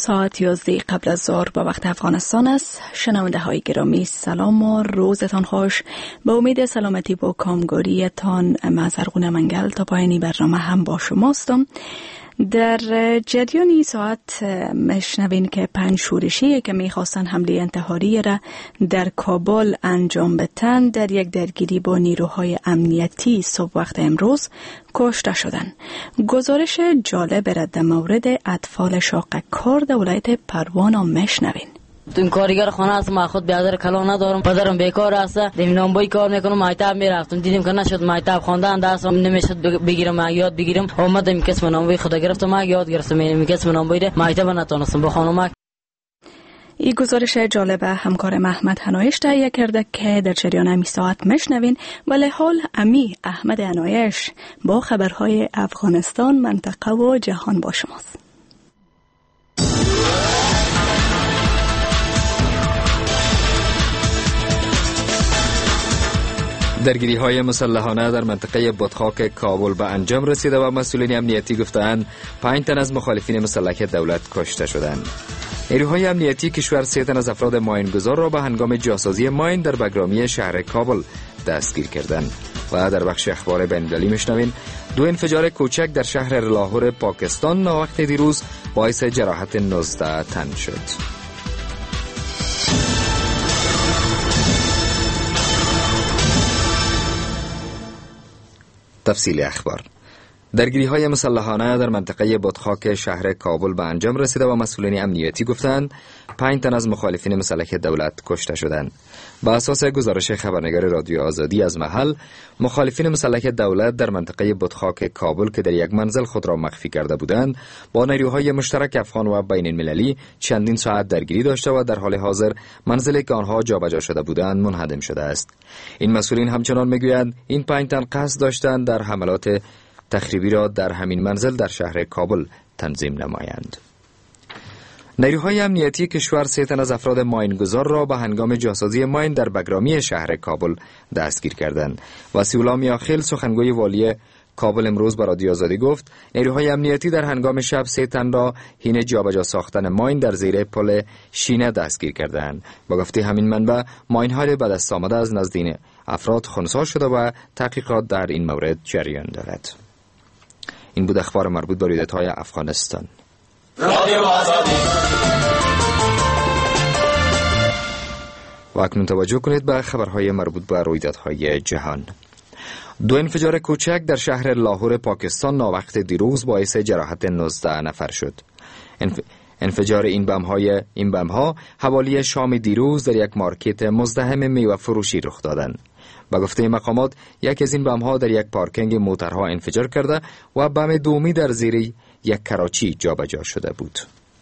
ساعت 11 قبل از ظهر با وقت افغانستان است. شنونده های گرامی سلام و روزتان خوش. به امید سلامتی با کامگاریتان مزرقون منگل تا پایانی برنامه هم با شماستم. در جریان ساعت مشنوین که 5 شورشی که میخواستن حمله انتحاری را در کابل انجام بدن در یک درگیری با نیروهای امنیتی صبح وقت امروز کشته شدند. گزارش جالب را در مورد اطفال شاقه‌کار در ولایت پروان مشنوین. این کارگر خانه است، ما خود بیادر کلا ندارم، پدرم بیکار است، نانبایی کار میکنم، مکتب میرفتم، دیدم که نشد مکتب خواندن دستم نمیشد بگیرم یاد بگیرم، اومدم کسب نانبایی خدا گرفتم، یاد گرفتم، این کسب نانبایی مکتب نتونستم بخوانم. این گزارش جالب همکار محمد هنایش تهیه کرده که در جریان امی ساعت مشنوین. ولی حال امی احمد هنایش با خبرهای افغانستان، منطقه و جهان با شماست. درگیری‌های مسلحانه در منطقه بادخاک کابل به انجام رسیده و مسئولین امنیتی گفتند 5 تن از مخالفین مسلح دولت کشته شدند. نیروهای امنیتی کشور 3 تن از افراد ماینگذار را به هنگام جاسازی ماین در بگرامی شهر کابل دستگیر کردند. و در بخش اخبار بین‌المللی میشنوین 2 انفجار کوچک در شهر لاهور پاکستان ناوقت دیروز باعث جراحت 19 تن شد. تفصیل اخبار. درگیری‌های مسلحانه در منطقه بادخاک شهر کابل به انجام رسیده و مسئولین امنیتی گفتند 5 تن از مخالفین مسلح دولت کشته شدند. با اساس گزارش خبرنگار رادیو آزادی از محل، مخالفین مسلح دولت در منطقه بادخاک کابل که در یک منزل خود را مخفی کرده بودند، با نیروهای مشترک افغان و بین المللی چندین ساعت درگیری داشته و در حال حاضر منزلی که آنها جابجا شده بودند منهدم شده است. این مسئولین همچنان میگویند این 5 تن قصد داشتند در حملات تخریبی را در همین منزل در شهر کابل تنظیم نمایند. نیروهای امنیتی کشور 3 تن از افراد ماینگذار را به هنگام جاسازی ماین در بگرامی شهر کابل دستگیر کردند. وسیع میاخیل سخنگوی والی کابل امروز به رادیو آزادی گفت نیروهای امنیتی در هنگام شب 3 تن را حین جابجا ساختن ماین در زیر پل شینه دستگیر کردند. با گفته همین منبع ماین های به دست آمده از نزد افراد خنثی شده و تحقیقات در این مورد جریان دارد. این بود اخبار مربوط به رویدادهای افغانستان. رادیو آزادی. و اکنون توجه کنید به خبرهای مربوط به رویدادهای جهان. 2 انفجار کوچک در شهر لاهور پاکستان ناوقت دیروز باعث جراحت 19 نفر شد. انفجار این بم‌ها حوالی شام دیروز در یک مارکت مزدحم میوه فروشی رخ دادند. با گفته مقامات یک از این بم‌ها در یک پارکینگ موترها انفجار کرده و بم دومی در زیر یک کراچی جابجا شده بود.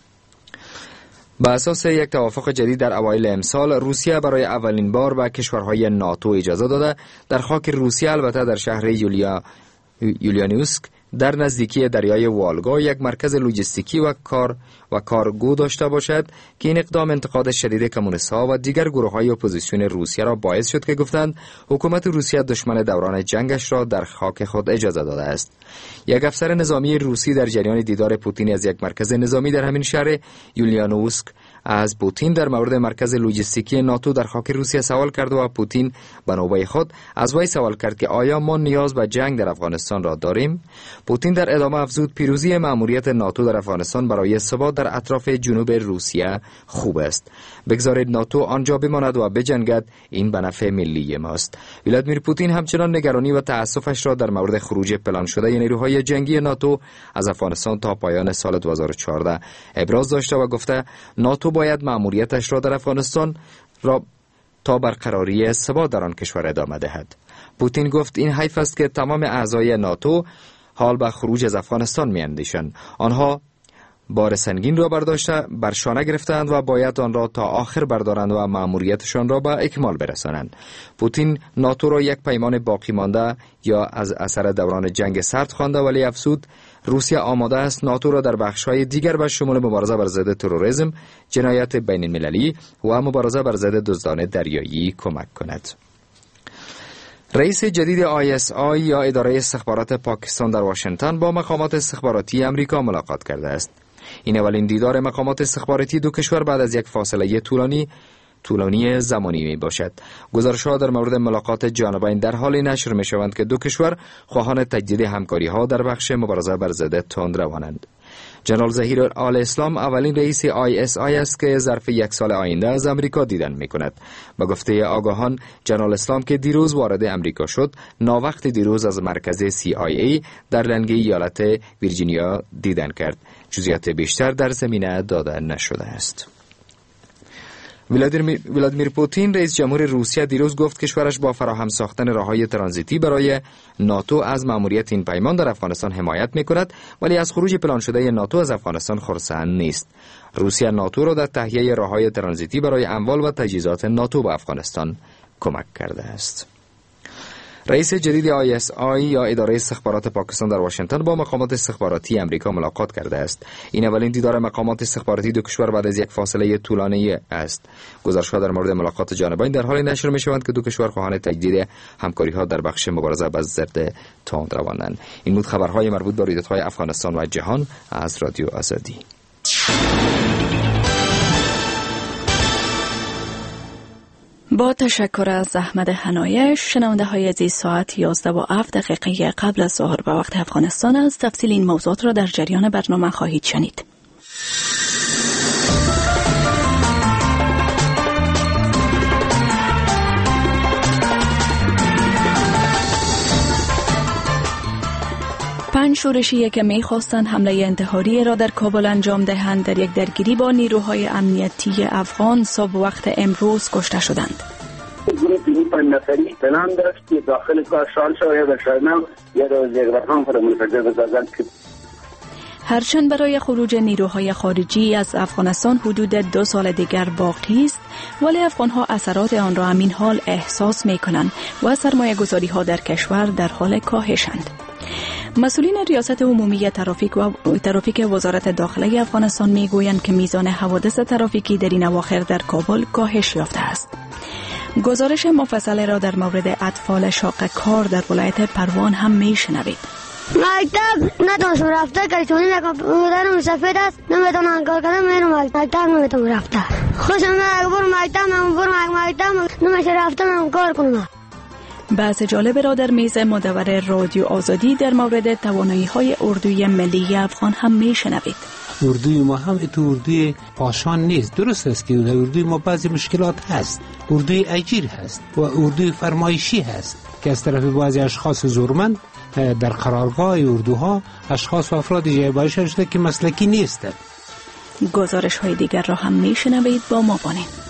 با اساس یک توافق جدید در اوایل امسال، روسیه برای اولین بار به کشورهای ناتو اجازه داده در خاک روسیه، البته در شهر یولیانوسک در نزدیکی دریای والگا، یک مرکز لوجستیکی و کارگو داشته باشد که این اقدام انتقاد شدید کمونیست‌ها و دیگر گروه‌های اپوزیسیون روسیه را باعث شد که گفتند حکومت روسیه دشمن دوران جنگش را در خاک خود اجازه داده است. یک افسر نظامی روسی در جریان دیدار پوتین از یک مرکز نظامی در همین شهر یولیانوسک از پوتین در مورد مرکز لوجستیکی ناتو در خاک روسیه سوال کرد و پوتین به نوبه خود از وی سوال کرد که آیا ما نیاز به جنگ در افغانستان را داریم؟ پوتین در ادامه افزود پیروزی مأموریت ناتو در افغانستان برای ثبات در اطراف جنوب روسیه خوب است. بگذارید ناتو آنجا بماند و بجنگد، این به نفع ملی ماست. ولادیمیر پوتین همچنان نگرانی و تأسفش را در مورد خروج پلان شده نیروهای جنگی ناتو از افغانستان تا پایان سال 2014 ابراز داشته و گفته ناتو باید مأموریتش را در افغانستان را تا برقراری ثبات در آن کشور ادامه دهد. پوتین گفت این حیف است که تمام اعضای ناتو حال به خروج از افغانستان می‌اندیشند. آنها بار سنگین را بر شانه گرفتند و باید آن را تا آخر بردارند و مأموریتشان را به اکمال برسانند. پوتین ناتو را یک پیمان باقی مانده یا از اثر دوران جنگ سرد خوانده، ولی افزود روسیه آماده است ناتو را در بخش‌های دیگر به شمول مبارزه بر ضد تروریسم، جنایت بین المللی و مبارزه بر ضد دزدان دریایی کمک کند. رئیس جدید ISI یا اداره استخبارات پاکستان در واشنگتن با مقامات استخباراتی امریکا ملاقات کرده است. این اولین دیدار مقامات استخباراتی دو کشور بعد از یک فاصله طولانی زمانی می باشد. گزارش‌ها در مورد ملاقات جانبین در حال نشر می شوند که دو کشور خواهان تجدید همکاری‌ها در بخش مبارزه بر ضد تندروانند. جنرال ظهیر آل اسلام اولین رئیس ISI است که ظرف یک سال آینده از امریکا دیدن می کند. به گفته آگاهان، جنرال اسلام که دیروز وارد امریکا شد، ناوقت دیروز از مرکز CIA در لنگه ایالت ویرجینیا دیدن کرد. جزئیات بیشتر در زمینه داده نشده است. ولادیمیر پوتین رئیس جمهور روسیه دیروز گفت کشورش با فراهم ساختن راههای ترانزیتی برای ناتو از مأموریت این پیمان در افغانستان حمایت می‌کند، ولی از خروج پلان شده ناتو از افغانستان خرسند نیست. روسیه ناتو را در تهیه راههای ترانزیتی برای اموال و تجهیزات ناتو به افغانستان کمک کرده است. رئیس جدید ISI یا اداره استخبارات پاکستان در واشنگتن با مقامات استخباراتی امریکا ملاقات کرده است. این اولین دیدار مقامات استخباراتی دو کشور بعد از یک فاصله طولانی است. گزارش‌ها در مورد ملاقات جانبین در حال نشر می‌شوند که دو کشور خواهان تجدید همکاری‌ها در بخش مبارزه با ضد تندروانند. این بود خبرهای مربوط به رویدادهای افغانستان و جهان از رادیو آزادی. با تشکر از احمد حنایش. شنونده های عزیز، ساعت 11:07 قبل از ظهر به وقت افغانستان است. تفصیل این موضوعات را در جریان برنامه خواهید شنید. پنج شورشیه که می‌خواستند حمله انتحاری را در کابل انجام دهند در یک درگیری با نیروهای امنیتی افغان صبح وقت امروز کشته شدند. گروه 5 نفری پلان داشت که داخل کار شال شوید و شاینم یا روز یک رقم پر منفجر بسازند. هرچند برای خروج نیروهای خارجی از افغانستان حدود 2 سال دیگر باقی است، ولی افغانها اثرات آن را همین حال احساس می‌کنند و سرمایه‌گذاری‌ها در کشور در حال کاهشند. مسئولین ریاست عمومی ترافیک وزارت داخله افغانستان میگویند که میزان حوادث ترافیکی در این اواخر در کابل کاهش یافته است. گزارش مفصل را در مورد اطفال شاق کار در ولایت پروان هم میشنوید. مکتب نتونستم رفته که چونی نکن بودنم سفید است، نمیتونم کار کنم، میرم مکتب نمیتونم رفته. خوشم نمیاد برم مکتب نمیشه رفتم کار کنم. بحث جالب را در میز مدور رادیو آزادی در مورد توانایی‌های اردوی ملی افغان هم میشنوید. اردوی ما هم تو اردوی پاشان نیست. درست است که در اردوی ما بعضی مشکلات هست. اردوی اجیر هست و اردوی فرمایشی هست که از طرف بعضی اشخاص زورمند در قرارگاه اردوها اشخاص و افراد جایگزین شده که مسلکی نیستند. گزارش‌های دیگر را هم میشنوید. با ما باشید.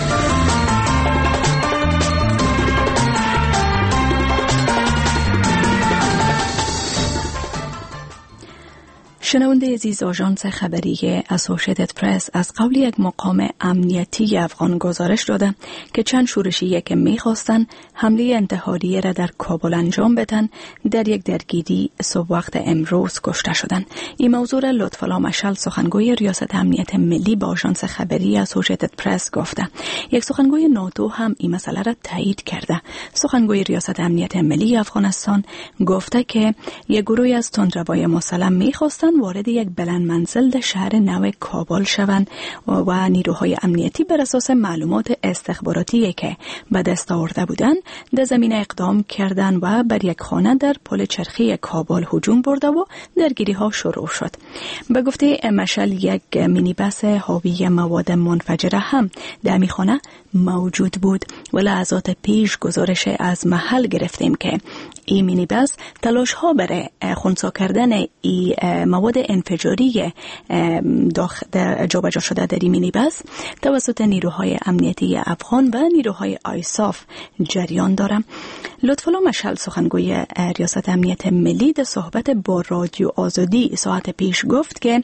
شنونده عزیز، آژانس خبری اسوسییتد پرس از قول یک مقام امنیتی افغان گزارش داده که چند شورشیه که می‌خواستند حمله انتحاری را در کابل انجام بدن در یک درگیری صبح وقت امروز کشته شدند. این موضوع را لطف‌الله مشعل، سخنگوی ریاست امنیت ملی با آژانس خبری اسوسییتد پرس گفته. یک سخنگوی ناتو هم این مسئله را تایید کرده. سخنگوی ریاست امنیت ملی افغانستان گفته که یک گروه از تندروای مسلح می‌خواستند وارد یک بلند منزل در شهر نو کابل شوند و نیروهای امنیتی بر اساس معلومات استخباراتی که به دست آورده بودند در زمینه اقدام کردند و بر یک خانه در پل چرخی کابل هجوم برده و درگیری ها شروع شد. به گفته مشعل، یک مینی بس حاوی مواد منفجره هم در می خانه موجود بود و لحظات پیش گزارش از محل گرفتیم که این مینی بس تلاش ها برای خنثی کردن این مواد انفجاری جابجا شده در این مینی بس توسط نیروهای امنیتی افغان و نیروهای آیساف جریان دارم. لطفالله مشعل، سخنگوی ریاست امنیت ملی، در صحبت با رادیو آزادی ساعت پیش گفت که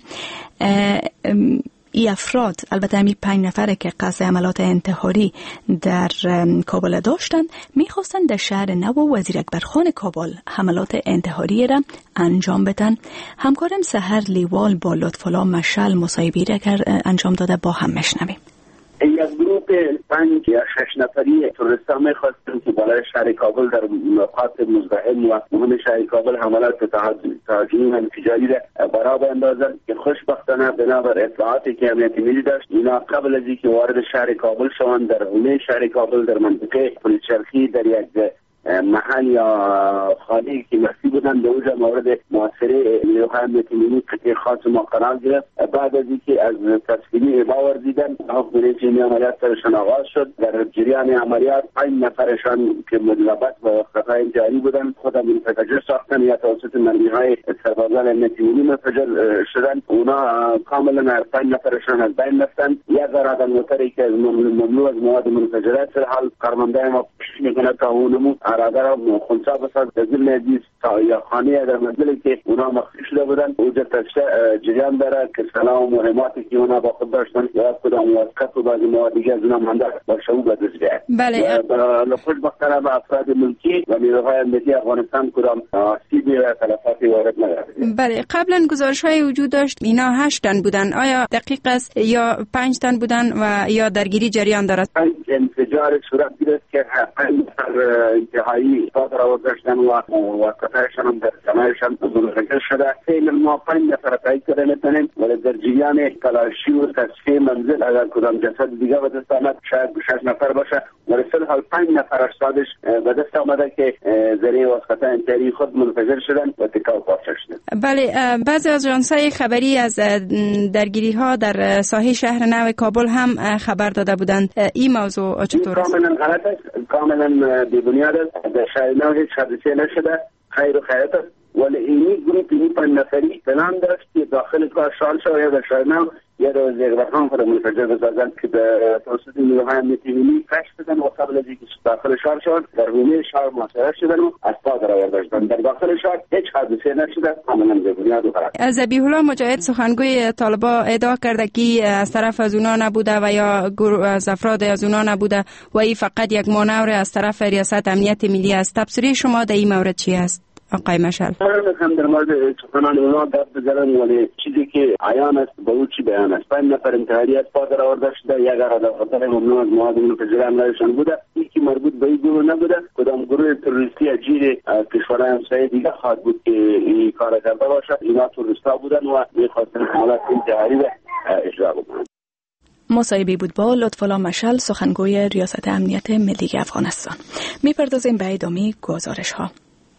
ای افراد، البته همین 5 نفره که قصد عملات انتحاری در کابل داشتند، میخواستند در شهر نو و وزیر اکبر خان کابل حملات انتحاری را انجام بدن. همکارم سحر لیوال با لطفالله مشعل مصاحبه را انجام داده، با هم مشنویم. یک گروه 5 یا 6 نفری تروریست‌ها می‌خواستن که بالای شهر کابل در نقاط مزدحم و مهم شهر کابل حملات تهاجمی و تجاری را برا بیندازند که خوشبختانه بنابر اطلاعاتی که امنیتی ملی داشت اینا قبل از اینکه وارد شهر کابل شوند در حومه شهر کابل در منطقه پلیس چرخی در یک محل یا خانه که مخفی بودن به اونجا مورد محاصره نیروهای امنیتی ملی قطعه خاص ما قرار گرفت. بعد از اینکه از تسلیمی باور دیدن حکم رژیمی عملیات سرشان آغاز شد. در جریان عملیات 5 نفرشان که ملابس با خطای جاری بودن خودم منفجر ساختن یا توسط مرمیهای سربازان امنیتی ملی منفجر شدن. اونا کاملا 5 نفرشان از بین رفتن. یک رادار موتری که مملو از مواد منفجره در حال کارمنده ما پشت میکنه تا اونمو رادار خونسا بساز در ضمن عزیز یا خانه در منزلی که اونا مخفی شده بودن اوجه تشته جریان داره که سلام و مهماتی که اونا با خود داشتن یا کدام مواسقت و بعضی مواد دیگه از اونا منده با شعوب بدرس بیاد. بله. خوشبختانه به افراد ملکی و نیروهای امنیتی افغانستان کدام آسیبی و تلفاتی وارد نگرده. بله، قبلا گزارش های وجود داشت اینا 8 تن بودن. آیا دقیق است یا 5 تن بودن و یا درگیری جریان دارد؟ 5 انفجار صورت گرفت که 5 انتهایی را داشتن و قطعشان هم در سمایشان منفجر شده. فعل ما 5 نفر تایید کرده نتنیم ولی در جریان تلاشی و تصفیه منزل اگر کدام جسد دیگه به دست آمد شاید 6 نفر باشه ولی فی الحال 5 نفر اشتادش به دست آمده که ذریعه واسطه انتری خود منفجر شدن و تکا و پارچه شدن. بله، بعضی از آژانس‌های خبری از درگیری ها در ساحل شهر نو کابل هم خبر داده بودند. این موضوع چطور است؟ کاملا غلط است، کاملا بی بنیاد است. در شهر نو هیچ حادثه نشده، خیر و خیرات است. ولی اینی گروه 5 نفری پلان داشت که داخل کار شال شد یا در شهر نو یا در زیربخان خود منفجر بسازند که به توسط نیروهای امنیتی ملی کشف شدن و قبل از اینکه داخل شهر شد در حومه شهر محاصره شدن و از پا در آوردن. در داخل شهر هیچ حادثه نشده، کاملا بی بنیاد و غلط. ذبیح الله مجاهد سخنگوی طالبان ادعا کرده که از طرف از اونا نبوده و یا از افراد از اونا نبوده و این فقط یک مانور از طرف ریاست امنیت ملی است. تفسیر شما در این مورد چی است آقای مشعل؟ هم در مورد سخنان اونا گپ بزنم ولی چیزی که عیان است به او چی بیان است. 5 نفر انتحاری از پا در آورده شده، یک رادار خطر ممنوع از مواد منفجره عملشان بوده. یکی مربوط به این گروه نبوده، کدام گروه تروریستی اجیر کشورهای همسایه دیگه خواهد بود که این کار کرده باشد. اینا تروریستا بودن و میخواستن حملات انتحاری را اجرا بکنند. مصاحبه بود با لطفالله مشعل سخنگوی ریاست امنیت ملی افغانستان. میپردازیم به ادامه گزارش ها.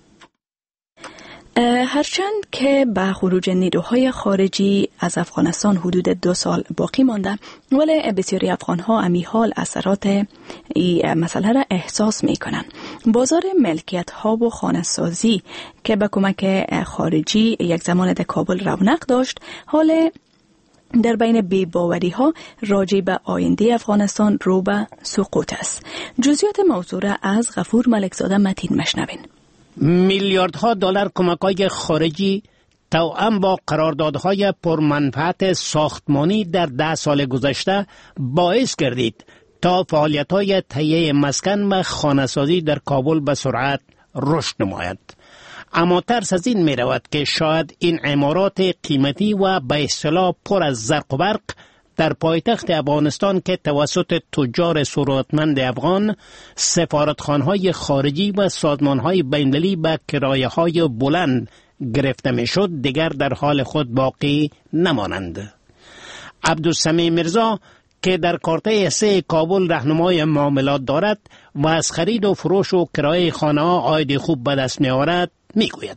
هرچند که به خروج نیروهای خارجی از افغانستان حدود 2 سال باقی مانده ولی بسیاری افغانها امی حال اثرات این مسئله را احساس می کنند. بازار ملکیت ها و خانه سازی که به کمک خارجی یک زمان در کابل رونق داشت حال در بین بی‌باوری ها راجع به آینده افغانستان رو به سقوط است. جزئیات موضوع را از غفور ملکزاده متین مشنوین. میلیاردها دلار کمک‌های خارجی توأم با قراردادهای پرمنفعت ساختمانی در 10 سال گذشته باعث گردید تا فعالیت‌های تهیه مسکن و خانه‌سازی در کابل به سرعت رشد نماید. اما ترس از این می‌رود که شاید این عمارات قیمتی و به اصطلاح پر از زرق و برق در پایتخت افغانستان که توسط تجار ثروتمند افغان سفارتخانه‌های خارجی و سازمان‌های بین‌المللی به کرایه‌های بلند گرفته می‌شد دیگر در حال خود باقی نمانند. عبدالسمیع میرزا که در کارته 3 کابل راهنمای معاملات دارد و از خرید و فروش و کرایه خانه‌ها عاید خوب به دست می‌آورد میگوید.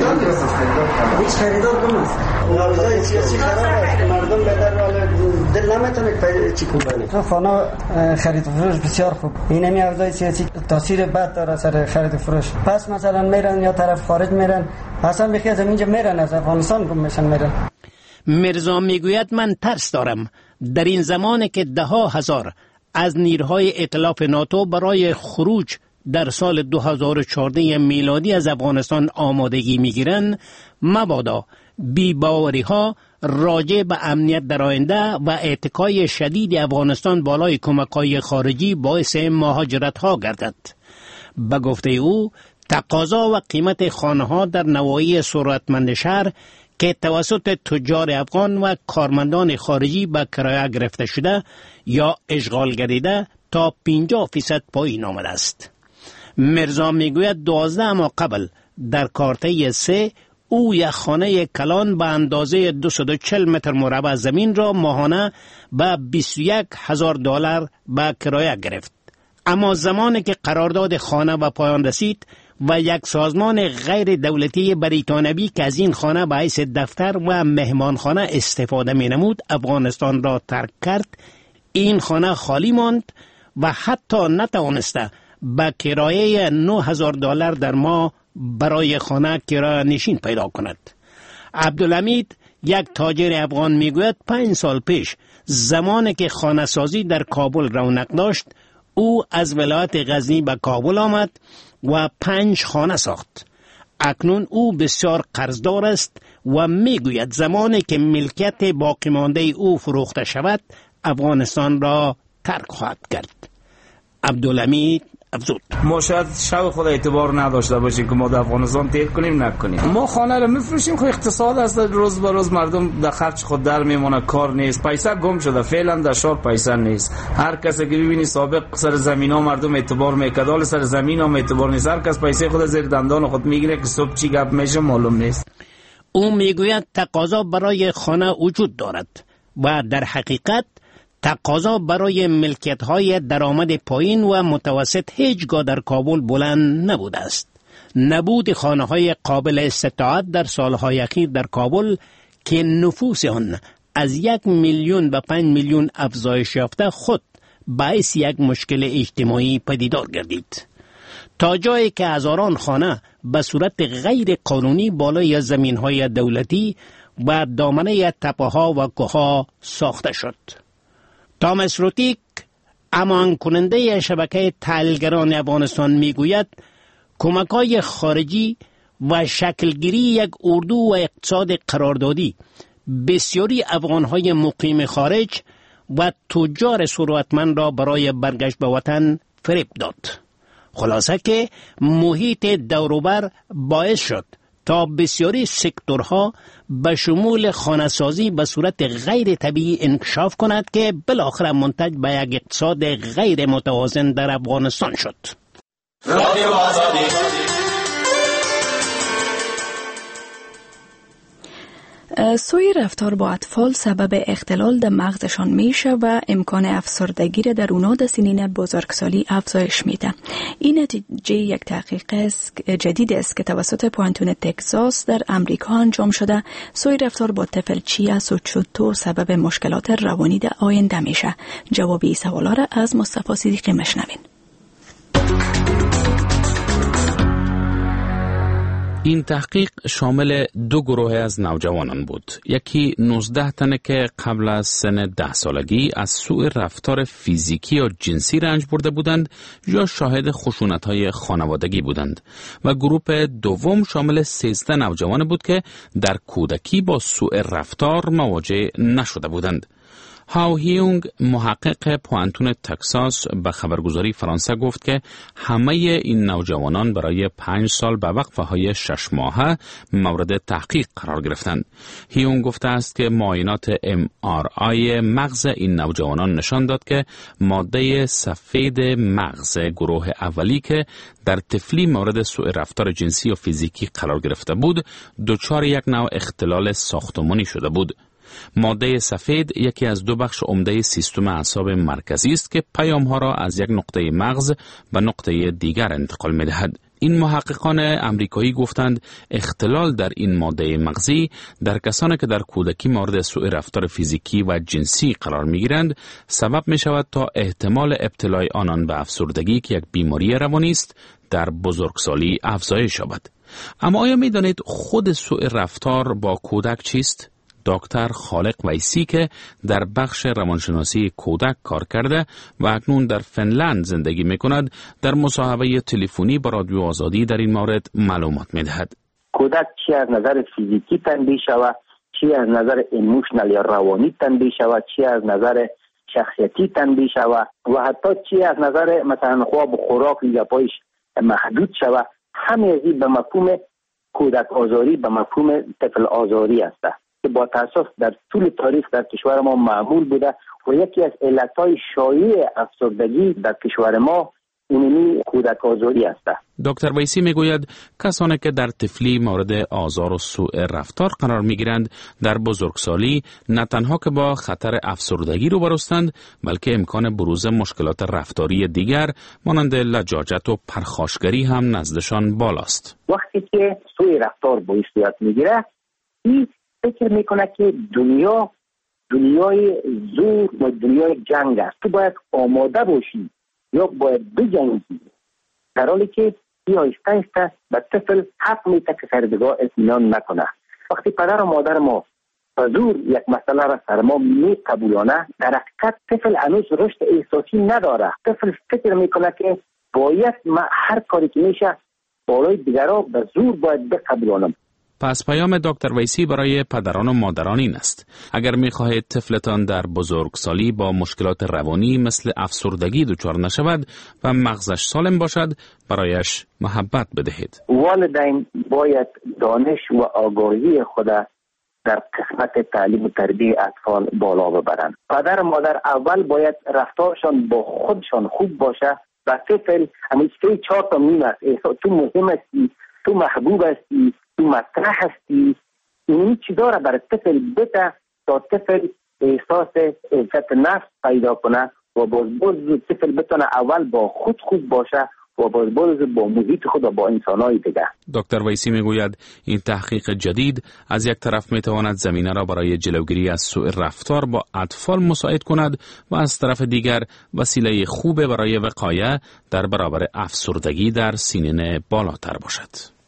هیچ خریدار نیست. نابودای سیاسی خراب است. مردم به در دل نمیتونه چی کنه. خانه خرید و فروش بسیار خوب. این همی اوضاع سیاسی تاثیر بد داره سر خرید و فروش. پس مثلا میرن یا طرف خارج میرن، اصلا بخی از اینجا میرن از افغانستان گم میشن میرن. میرزا میگوید من ترس دارم در این زمانی که 10,000 از نیروهای ائتلاف ناتو برای خروج در سال 2014 میلادی از افغانستان آمادگی میگیرند، مبادا بی‌باوری ها راجع به امنیت در آینده و اتکای شدید افغانستان بالای کمک‌های خارجی باعث مهاجرت ها گردد. به گفته او تقاضا و قیمت خانه ها در نواحی ثروتمند شهر که توسط تجار افغان و کارمندان خارجی به کرایه گرفته شده یا اشغال گردیده تا 50% پایین آمده است. مرزا میگوید 12 ماه قبل در کارته 3 او یک خانه کلان به اندازه 240 متر مربع زمین را ماهانه به $21,000 به کرایه گرفت. اما زمانی که قرارداد خانه به پایان رسید و یک سازمان غیر دولتی بریتانوی که از این خانه به حیث دفتر و مهمانخانه استفاده می نمود افغانستان را ترک کرد، این خانه خالی ماند و حتی نتوانسته به کرایه $9,000 در ماه برای خانه کرایه نشین پیدا کند. عبدالحمید یک تاجر افغان میگوید 5 سال پیش زمانی که خانه سازی در کابل رونق داشت، او از ولایت غزنی به کابل آمد و 5 خانه ساخت. اکنون او بسیار قرضدار است و میگوید زمانی که ملکیت باقی مانده او فروخته شود افغانستان را ترک خواهد کرد. عبدالحمید افزود: ما شاید شب خود اعتبار نداشته باشیم که ما در افغانستان تیر کنیم نکنیم. ما خانه رو میفروشیم، خب اقتصاد است، روز به روز مردم در خرج خود در میمونه، کار نیست، پیسه گم شده، فعلا در شهر پیسه نیست. هر کسی که ببینی سابق سر زمین ها مردم اعتبار میکرد، سر زمین ها اعتبار نیست، هر کس پیسه خود زیر دندان خود میگیره که صبح چی گپ میشه معلوم نیست. او میگوید تقاضا برای خانه وجود دارد و در حقیقت تقاضا برای ملکیت‌های درآمد پایین و متوسط هیچگاه در کابل بلند نبوده است. نبود خانه‌های قابل استطاعت در سالهای اخیر در کابل که نفوس آن از 1 میلیون به 5 میلیون افزایش یافته خود باعث یک مشکل اجتماعی پدیدار گردید. تا جایی که هزاران خانه به صورت غیر قانونی بالای زمین‌های دولتی و دامنه تپه‌ها و کوه‌ها ساخته شد. تامس روتیک، امان کننده شبکه تحلیلگران افغانستان میگوید کمک‌های خارجی و شکلگیری یک اردو و اقتصاد قراردادی بسیاری افغان‌های مقیم خارج و تجار ثروتمند را برای برگشت به وطن فریب داد. خلاصه که محیط دوروبر باعث شد تا بسیاری سکتورها به شمول خانه‌سازی به صورت غیر طبیعی انکشاف کند که بالاخره منتج به یک اقتصاد غیر متوازن در افغانستان شد. سوء رفتار با اطفال سبب اختلال در مغزشان میشه و امکان افسردگی را در اونا در سنین بزرگسالی افزایش میده. این نتیجه یک تحقیق جدید است که توسط پوانتون تگزاس در امریکا انجام شده. سوء رفتار با طفل چی است و چطور سبب مشکلات روانی در آینده میشه؟ جواب این سوالا را از مصطفی صدیقی مشنوین. این تحقیق شامل 2 گروه از نوجوانان بود. یکی 19 تنه که قبل از سن 10 سالگی از سوء رفتار فیزیکی یا جنسی رنج برده بودند یا شاهد خشونت‌های خانوادگی بودند و گروه دوم شامل 13 نوجوان بود که در کودکی با سوء رفتار مواجه نشده بودند. هاو هیونگ، محقق پوانتون تگزاس، به خبرگزاری فرانسه گفت که همه این نوجوانان برای 5 سال به وقفه‌های 6 ماهه مورد تحقیق قرار گرفتند. هیونگ گفته است که معاینات MRI مغز این نوجوانان نشان داد که ماده سفید مغز گروه اولی که در طفلی مورد سوء رفتار جنسی و فیزیکی قرار گرفته بود، دچار یک نوع اختلال ساختمانی شده بود. ماده سفید یکی از 2 بخش عمده سیستم اعصاب مرکزی است که پیام‌ها را از یک نقطه مغز به نقطه دیگر انتقال می‌دهد. این محققان امریکایی گفتند اختلال در این ماده مغزی در کسانی که در کودکی مورد سوء رفتار فیزیکی و جنسی قرار می‌گیرند سبب می‌شود تا احتمال ابتلای آنان به افسردگی که یک بیماری روانی است در بزرگسالی افزایش یابد. اما آیا می‌دانید خود سوء رفتار با کودک چیست؟ دکتر خالق ویسی که در بخش روانشناسی کودک کار کرده و اکنون در فنلند زندگی می‌کند، در مصاحبه تلفنی با رادیو آزادی در این مورد معلومات می‌دهد. کودک چی از نظر فیزیکی تنبیه شود، چی از نظر ایموشنال یا روانی تنبیه شود، چی از نظر شخصیتی تنبیه شود و حتی چی از نظر مثلا خواب و خوراک یا پایش محدود شود، همه ازی به مفهوم کودک آزاری به مفهوم طفل آزاری است که با تاسف در طول تاریخ در کشور ما معمول بوده و یکی از علتهای شایع افسردگی در کشور ما اینمی کودک آزاری است. دکتر ویسی میگوید کسانی که در طفلی مورد آزار و سوء رفتار قرار میگیرند در بزرگسالی نه تنها که با خطر افسردگی روبروستند بلکه امکان بروز مشکلات رفتاری دیگر مانند لجاجت و پرخاشگری هم نزدشان بالاست. وقتی که سوء رفتار باعث صورت میگیره این فکر میکنه که دنیای زور و دنیای جنگ است، تو باید آماده باشی یا باید بجنگی، در حالی که آهسته آهسته به طفل حق میده که سردگاه اطمینان نکنه. وقتی پدر و مادر ما به زور یک مسئله را سر ما میقبولانه، در حقیقت طفل هنوز رشد احساسی نداره. طفل فکر میکنه که باید هر کاری که میشه بالای دیگرها به زور باید بقبولانم. پس پیام دکتر ویسی برای پدران و مادران این است: اگر می‌خواهید طفلتان در بزرگسالی با مشکلات روانی مثل افسردگی دچار نشود و مغزش سالم باشد، برایش محبت بدهید. والدین باید دانش و آگاهی خود در قسمت تعلیم و تربیت اطفال بالا ببرند. پدر و مادر اول باید رفتارشان با خودشان خوب باشه و طفل همیشه 4 تا میم است: تو مهم هستی، تو محبوب هستی، تو مطرح هستی. این چیزا را برای طفل بده تا طفل احساس عزت نفس پیدا کنه و باز طفل بتونه اول با خود خوب باشه و باز با محیط خود و با انسانهای دیگه. دکتر ویسی میگوید این تحقیق جدید از یک طرف میتواند زمینه را برای جلوگیری از سوء رفتار با اطفال مساعد کند و از طرف دیگر وسیله خوب برای وقایه در برابر افسردگی در سنین بالاتر باشد.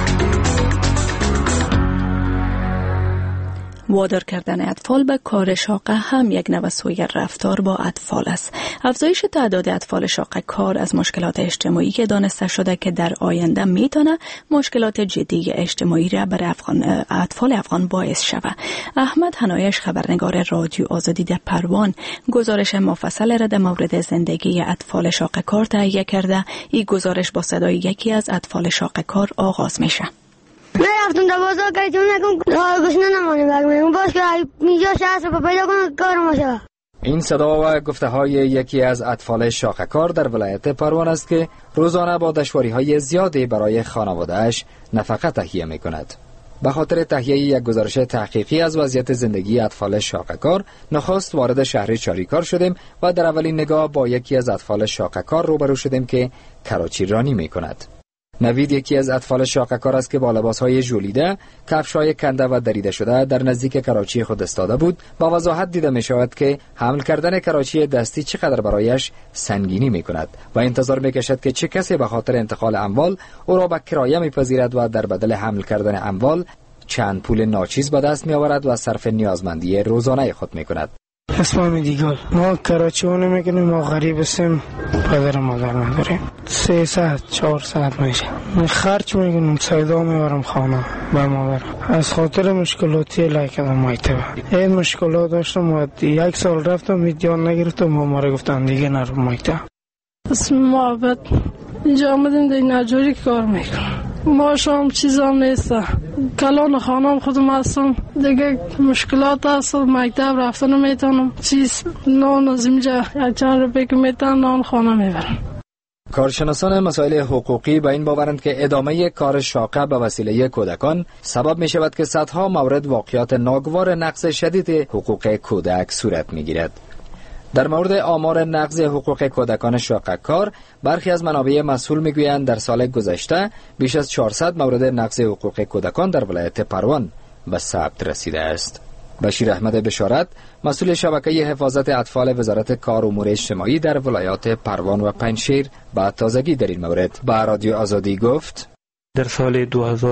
وادار کردن اطفال به کار شاقه هم یک نوع سوء رفتار با اطفال است. افزایش تعداد اطفال شاقه کار از مشکلات اجتماعی که دانسته شده که در آینده میتونه مشکلات جدی اجتماعی را برای اطفال افغان باعث شود. احمد حنایش، خبرنگار رادیو آزادی در پروان، گزارش مفصل را در مورد زندگی اطفال شاقه کار تهیه کرده. این گزارش با صدای یکی از اطفال شاقه کار آغاز میشه. من رفتم در بازار که چون نکن گشنه نمانی بگمیم باز که اینجا شخص رو پیدا کنم کار ما شود. این صدا و گفته های یکی از اطفال شاقه کار در ولایت پروان است که روزانه با دشواری های زیادی برای خانواده‌اش نفقه تهیه می کند. به خاطر تهیه یک گزارش تحقیقی از وضعیت زندگی اطفال شاقه کار، نخست وارد شهر چاریکار شدیم و در اولین نگاه با یکی از اطفال شاقه کار روبرو شدیم که کراچی رانی می کند. نوید یکی از اطفال شاقه کار است که با لباس‌های ژولیده، کفش‌های کنده و دریده شده در نزدیک کراچی خود ایستاده بود. با وضاحت دیده می‌شود که حمل کردن کراچی دستی چقدر برایش سنگینی می‌کند و انتظار می‌کشد که چه کسی به خاطر انتقال اموال او را به کرایه می‌پذیرد و در بدل حمل کردن اموال چند پول ناچیز به دست می‌آورد و صرف نیازمندی روزانه خود می‌کند. اسمم دیگل. ما کراچی نمیکنیم، ما غریب هستیم، پدر مادر نداریم. 3 ساعت 4 ساعت میشه. خرج میکنم، سایدا میبرم خانه با مادر. از خاطر مشکلاتی لایکدم مایتبه. این مشکلات داشتم و 1 سال رفتم جان نگرفتم و ما را گفتن دیگه نرو مایته. اسم محبت. اینجا آمدیم در نجاری کار میکنم. ما شام چیزام نیسته. کلان خانم خودم هستم، دیگه مشکلات هست، مکتب رفتن نمیتونم، چیز نان از اینجا چند روپیه که میتونم نان خانه میبرم. کارشناسان مسائل حقوقی به این باورند که ادامه کار شاقه به وسیله کودکان سبب می شود که صدها مورد واقعات ناگوار نقض شدید حقوق کودک صورت می گیرد. در مورد آمار نقض حقوق کودکان شاقه کار، برخی از منابع مسئول میگویند در سال گذشته بیش از 400 مورد نقض حقوق کودکان در ولایت پروان به ثبت رسیده است. بشیر احمد بشارت، مسئول شبکه حفاظت اطفال وزارت کار و امور اجتماعی در ولایات پروان و پنجشیر، با تازگی در این مورد با رادیو آزادی گفت: در سال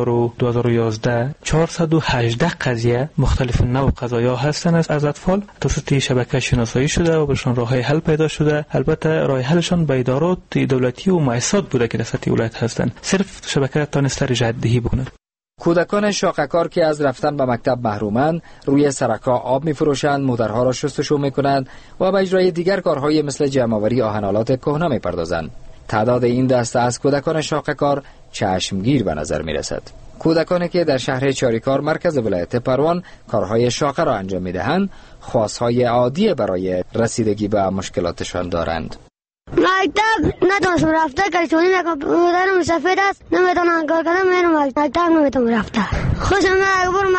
2011 418 قضیه مختلف نوع قضایا هستند از اطفال توسط شبکه شناسایی شده و برشان راههای حل پیدا شده. البته راه حلشان به ادارات دولتی و مؤسسات بوده که در سطح ولایت هستند. صرف شبکه تانسته رجعت‌دهی بکنه. کودکان شاقه کار که از رفتن به مکتب محرومند، روی سرک‌ها آب می‌فروشند، مادرها را شستشو می‌کنند و به اجرای دیگر کارهای مثل جمع‌آوری آهن‌آلات کهنه می‌پردازند. تعداد این دسته از کودکان شاقه کار چشمگیر به نظر می‌رسد. کودکانی که در شهر چاریکار مرکز ولایت پروان کارهای شاقه را انجام می‌دهند، خواستهای عادی برای رسیدگی به مشکلاتشان دارند. مکتب نتونستم رفته که چونی مادرم سفید است، نمیتونم کار کنم، میرم مکتب نمیتونم رفته. خوشم میاد برم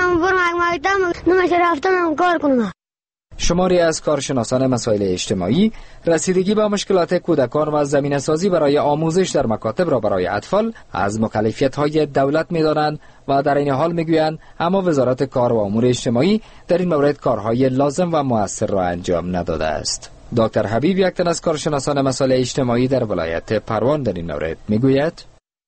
مکتب نمیشه رفتم کار کنم. شماری از کارشناسان مسائل اجتماعی رسیدگی به مشکلات کودکان و زمینه‌سازی برای آموزش در مکاتب را برای اطفال از مکلفیت‌های دولت می‌دانند و در این حال می‌گویند اما وزارت کار و امور اجتماعی در این مورد کارهای لازم و مؤثر را انجام نداده است. دکتر حبیب، یک تن از کارشناسان مسائل اجتماعی در ولایت پروان، در این مورد می‌گوید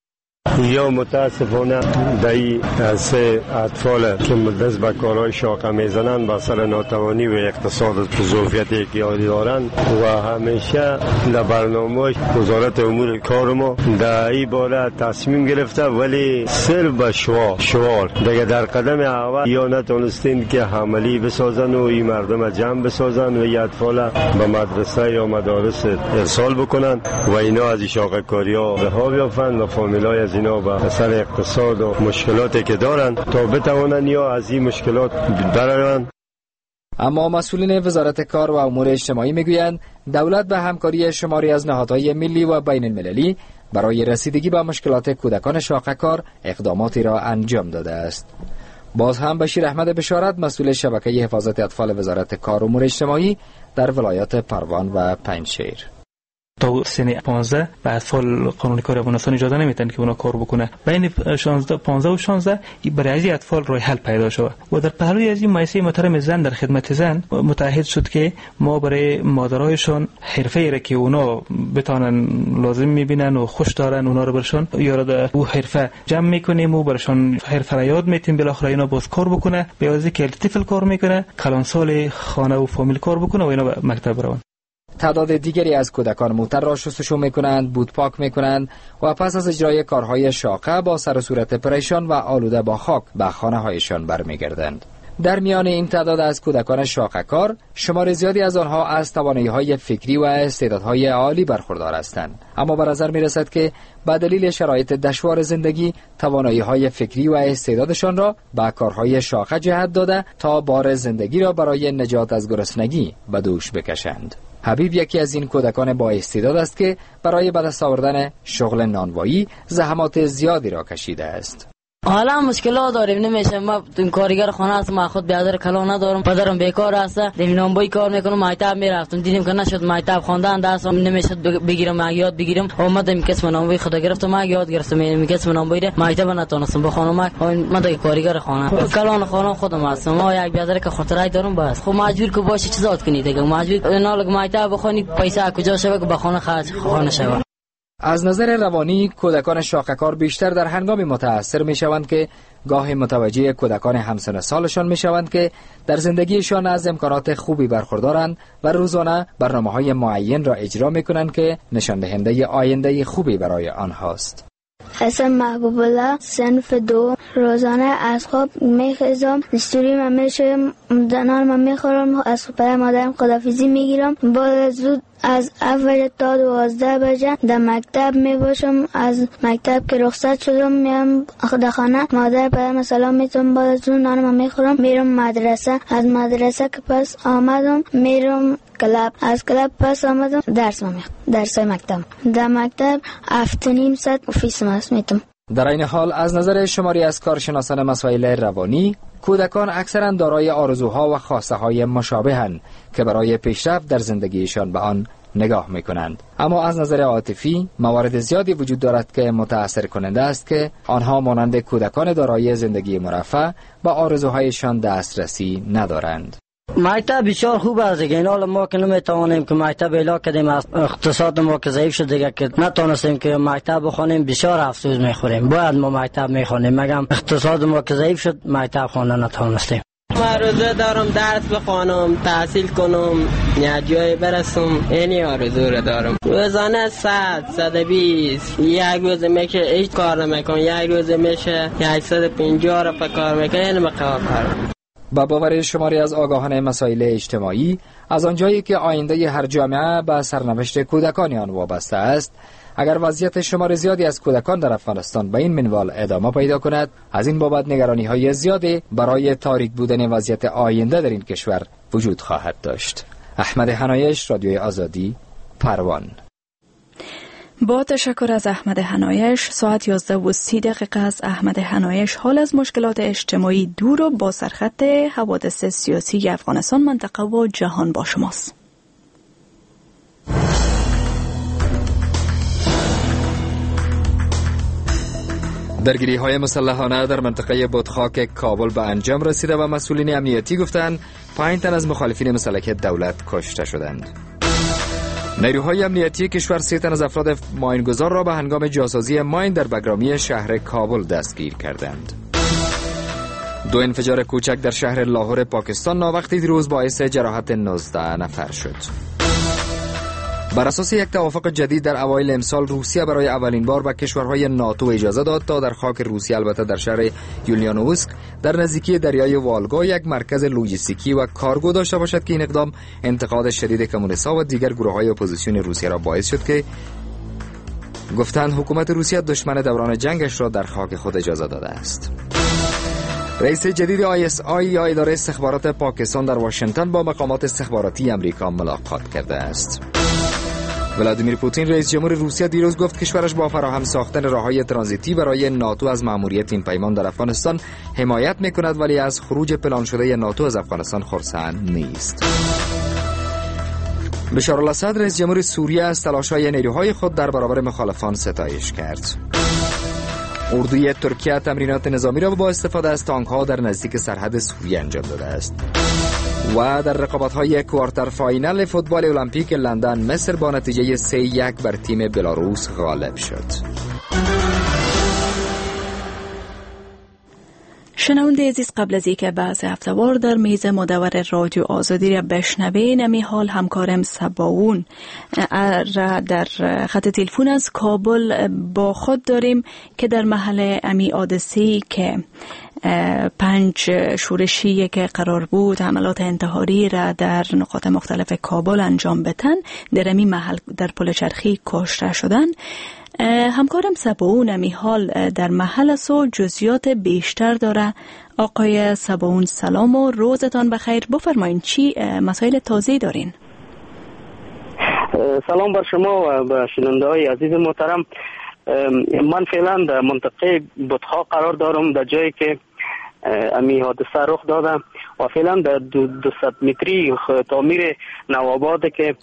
یا متاسفانه دایی از اطفال که دست به کارهای شاقه میزنند با سر ناتوانی و اقتصاد ظرفیتی که دارند و همیشه در برنامه وزارت امور کار ما در این باره تصمیم گرفته، ولی صرف به شعار دیگه در قدم اول یا نتونستین که عملی بسازن و این مردم جمع بسازن و این اطفال به مدرسه یا مدارس ارسال بکنن و اینا از شاقه کاری ها رها بیافند و فامیلای از اینا به اثر اقتصاد و مشکلاتی که دارند تا بتوانند یا از این مشکلات برآیند. اما مسئولین وزارت کار و امور اجتماعی میگویند دولت به همکاری شماری از نهادهای ملی و بین المللی برای رسیدگی به مشکلات کودکان شاقه کار اقداماتی را انجام داده است. باز هم بشیر احمد بشارت، مسئول شبکه حفاظت اطفال وزارت کار و امور اجتماعی در ولایت پروان و پنجشیر: تا سن 15 به اطفال قانون کار افغانستان اجازه نمیدن که اونا کار بکنه. بین 15 و 16 برای از اطفال راه حل پیدا شد و در پهلوی از این مؤسسه محترم زن در خدمت زن متعهد شد که ما برای مادرایشان حرفه‌ای را که اونا بتونن لازم میبینن و خوش دارن اونا رو برشان یاد او حرفه جمع میکنیم و برشان حرفه را یاد میتیم، بالاخره اینا باز کار بکنه، به واسه که طفل کار میکنه، کلانسال خانه و فامیل کار بکنه و اینا به مکتب برون. تعداد دیگری از کودکان موتر را شستشو میکنند، بود پاک میکنند و پس از اجرای کارهای شاقه با سر و صورت پریشان و آلوده با خاک به خانه هایشان برمیگردند. در میان این تعداد از کودکان شاقه کار، شمار زیادی از آنها از توانایی‌های فکری و استعدادهای عالی برخوردار هستند، اما به نظر میرسد که به دلیل شرایط دشوار زندگی توانایی‌های فکری و استعدادشان را به کارهای شاقه جهت داده تا بار زندگی را برای نجات از گرسنگی به دوش بکشند. حبیب یکی از این کودکان با استعداد است که برای به دست آوردن شغل نانوایی زحمات زیادی را کشیده است. حالا مشکلات داریم، نمیشه. ما کارگر خانه هستم، ما خود بیادر کلا ندارم، پدرم بیکار است، نانوایی کار میکنم، مکتب میرفتم، دیدیم که نشد مکتب خواندن دستم نمیشد بگیرم، یاد بگیرم. اومدم کسب نانوایی خدا گرفتم، یاد گرفتم، کسب نانوایی مکتب نتونستم بخونم. من دیگه کارگر خانه کلا خانه خودم هستم، ما یک بیادر که خاطرای دارم، بس خب مجبور که باشه چیزات کنی دیگه، مجبور نالک مکتب بخونی، پیسه کجا شوه که بخونه خرج خانه شوه. از نظر روانی کودکان شاقه کار بیشتر در هنگامی متاثر می شوند که گاهی متوجه کودکان همسن سالشان می شوند که در زندگیشان از امکانات خوبی برخوردارند و روزانه برنامه‌های معین را اجرا می کنند که نشان دهنده آینده خوبی برای آنهاست. اسم محبوب الله، صنف 2. روزانه از خواب میخیزم، دستوری من میشویم، نان من میخورم، از پدر مادرم خداحافظی میگیرم، بعد زود از اول تا 12 بجه در مکتب میباشم. از مکتب که رخصت شدم میام خانه، مادر پدرم سلام میتونم، بعد از اون نان من میخورم، میرم مدرسه. از مدرسه که پس آمدم میرم کلاب، از کلاب پس آمدم درس مکتب. در مکتب 7.5 ساعت افیس میتونم. در این حال از نظر شماری از کارشناسان مسائل روانی، کودکان اکثرا دارای آرزوها و خواسته های مشابهند که برای پیشرفت در زندگیشان به آن نگاه میکنند، اما از نظر عاطفی موارد زیادی وجود دارد که متأثر کننده است که آنها مانند کودکان دارای زندگی مرفه به آرزوهایشان دسترسی ندارند. مکتب بسیار خوب است دیگه، این حال ما که نمیتوانیم که مکتب اعلا کردیم، اقتصاد ما که ضعیف شد دیگه که نتونستیم که مکتب بخونیم، بسیار افسوس میخوریم. باید ما مکتب میخونیم، مگم اقتصاد ما که ضعیف شد مکتب خوندن نتونستیم. من روزه دارم درس بخونم، تحصیل کنم، جای برسم، اینی آرزو رو دارم. روزانه 120 یک روز میشه هیچ کار نمیکنم، یک روز میشه 150 رو کار میکنم، اینو کار. با باور شماری از آگاهان مسائل اجتماعی، از آنجایی که آینده هر جامعه به سرنوشت کودکان آن وابسته است، اگر وضعیت شمار زیادی از کودکان در افغانستان به این منوال ادامه پیدا کند، از این بابت نگرانی‌های زیادی برای تاریک بودن وضعیت آینده در این کشور وجود خواهد داشت. احمد حنایش، رادیوی آزادی، پروان. با تشکر از احمد حنایش. ساعت 11:30 از احمد حنایش. حال از مشکلات اجتماعی دور و با سرخط حوادث سیاسی افغانستان، منطقه و جهان با شماست. درگیری‌های مسلحانه در منطقه بادخاک کابل به انجام رسیده و مسئولین امنیتی گفتند 5 تن از مخالفین مسلح دولت کشته شدند. نیروهای امنیتی کشور 3 تن از افراد ماینگذار را به هنگام جاسازی ماین در بگرامی شهر کابل دستگیر کردند. 2 انفجار کوچک در شهر لاهور پاکستان ناوقتی دیروز باعث جراحت 19 نفر شد. بر اساس یک توافق جدید در اوایل امسال، روسیه برای اولین بار به کشورهای ناتو اجازه داد تا در خاک روسیه، البته در شهر یولیانووسک در نزدیکی دریای والگا، یک مرکز لوجستیکی و کارگو داشته باشد که این اقدام انتقاد شدید کمونیست‌ها و دیگر گروه‌های اپوزیسیون روسیه را باعث شد که گفتند حکومت روسیه دشمن دوران جنگش را در خاک خود اجازه داده است. رئیس جدید ISI یا اداره استخبارات پاکستان در واشنگتن با مقامات استخباراتی امریکا ملاقات کرده است. ولادیمیر پوتین رئیس جمهور روسیه دیروز گفت کشورش با فراهم ساختن راههای ترانزیتی برای ناتو از مأموریت این پیمان در افغانستان حمایت میکند، ولی از خروج پلان شده ناتو از افغانستان خرسند نیست. بشار الاسد رئیس جمهور سوریه از تلاش‌های نیروهای خود در برابر مخالفان ستایش کرد. اردوی ترکیه تمرینات نظامی را با استفاده از تانک‌ها در نزدیک سرحد سوریه انجام داده است. و در رقابت‌های کوارتر فاینال فوتبال المپیک لندن، مصر با نتیجه 3-1 بر تیم بلاروس غالب شد. شنونده عزیز، قبل از اینکه بعض هفته‌وار در میز مدور رادیو آزادی را بشنوین، امی حال همکارم سباون را در خط تلفن از کابل با خود داریم که در محل امی حادثه‌ای که 5 شورشی که قرار بود حملات انتحاری را در نقاط مختلف کابل انجام بدن، در امی محل در پل چرخی کشته شدن. همکارم سباون امی حال در محل است و جزئیات بیشتر داره. آقای سباون سلام و روزتان بخیر. بفرمایین چی مسائل تازه دارین؟ سلام بر شما و به شنونده‌های عزیز محترم. من فعلا در منطقه بطخا قرار دارم، در جایی که امی حادثه رخ داده و فعلا در 200 متری تعمیر نوآباد که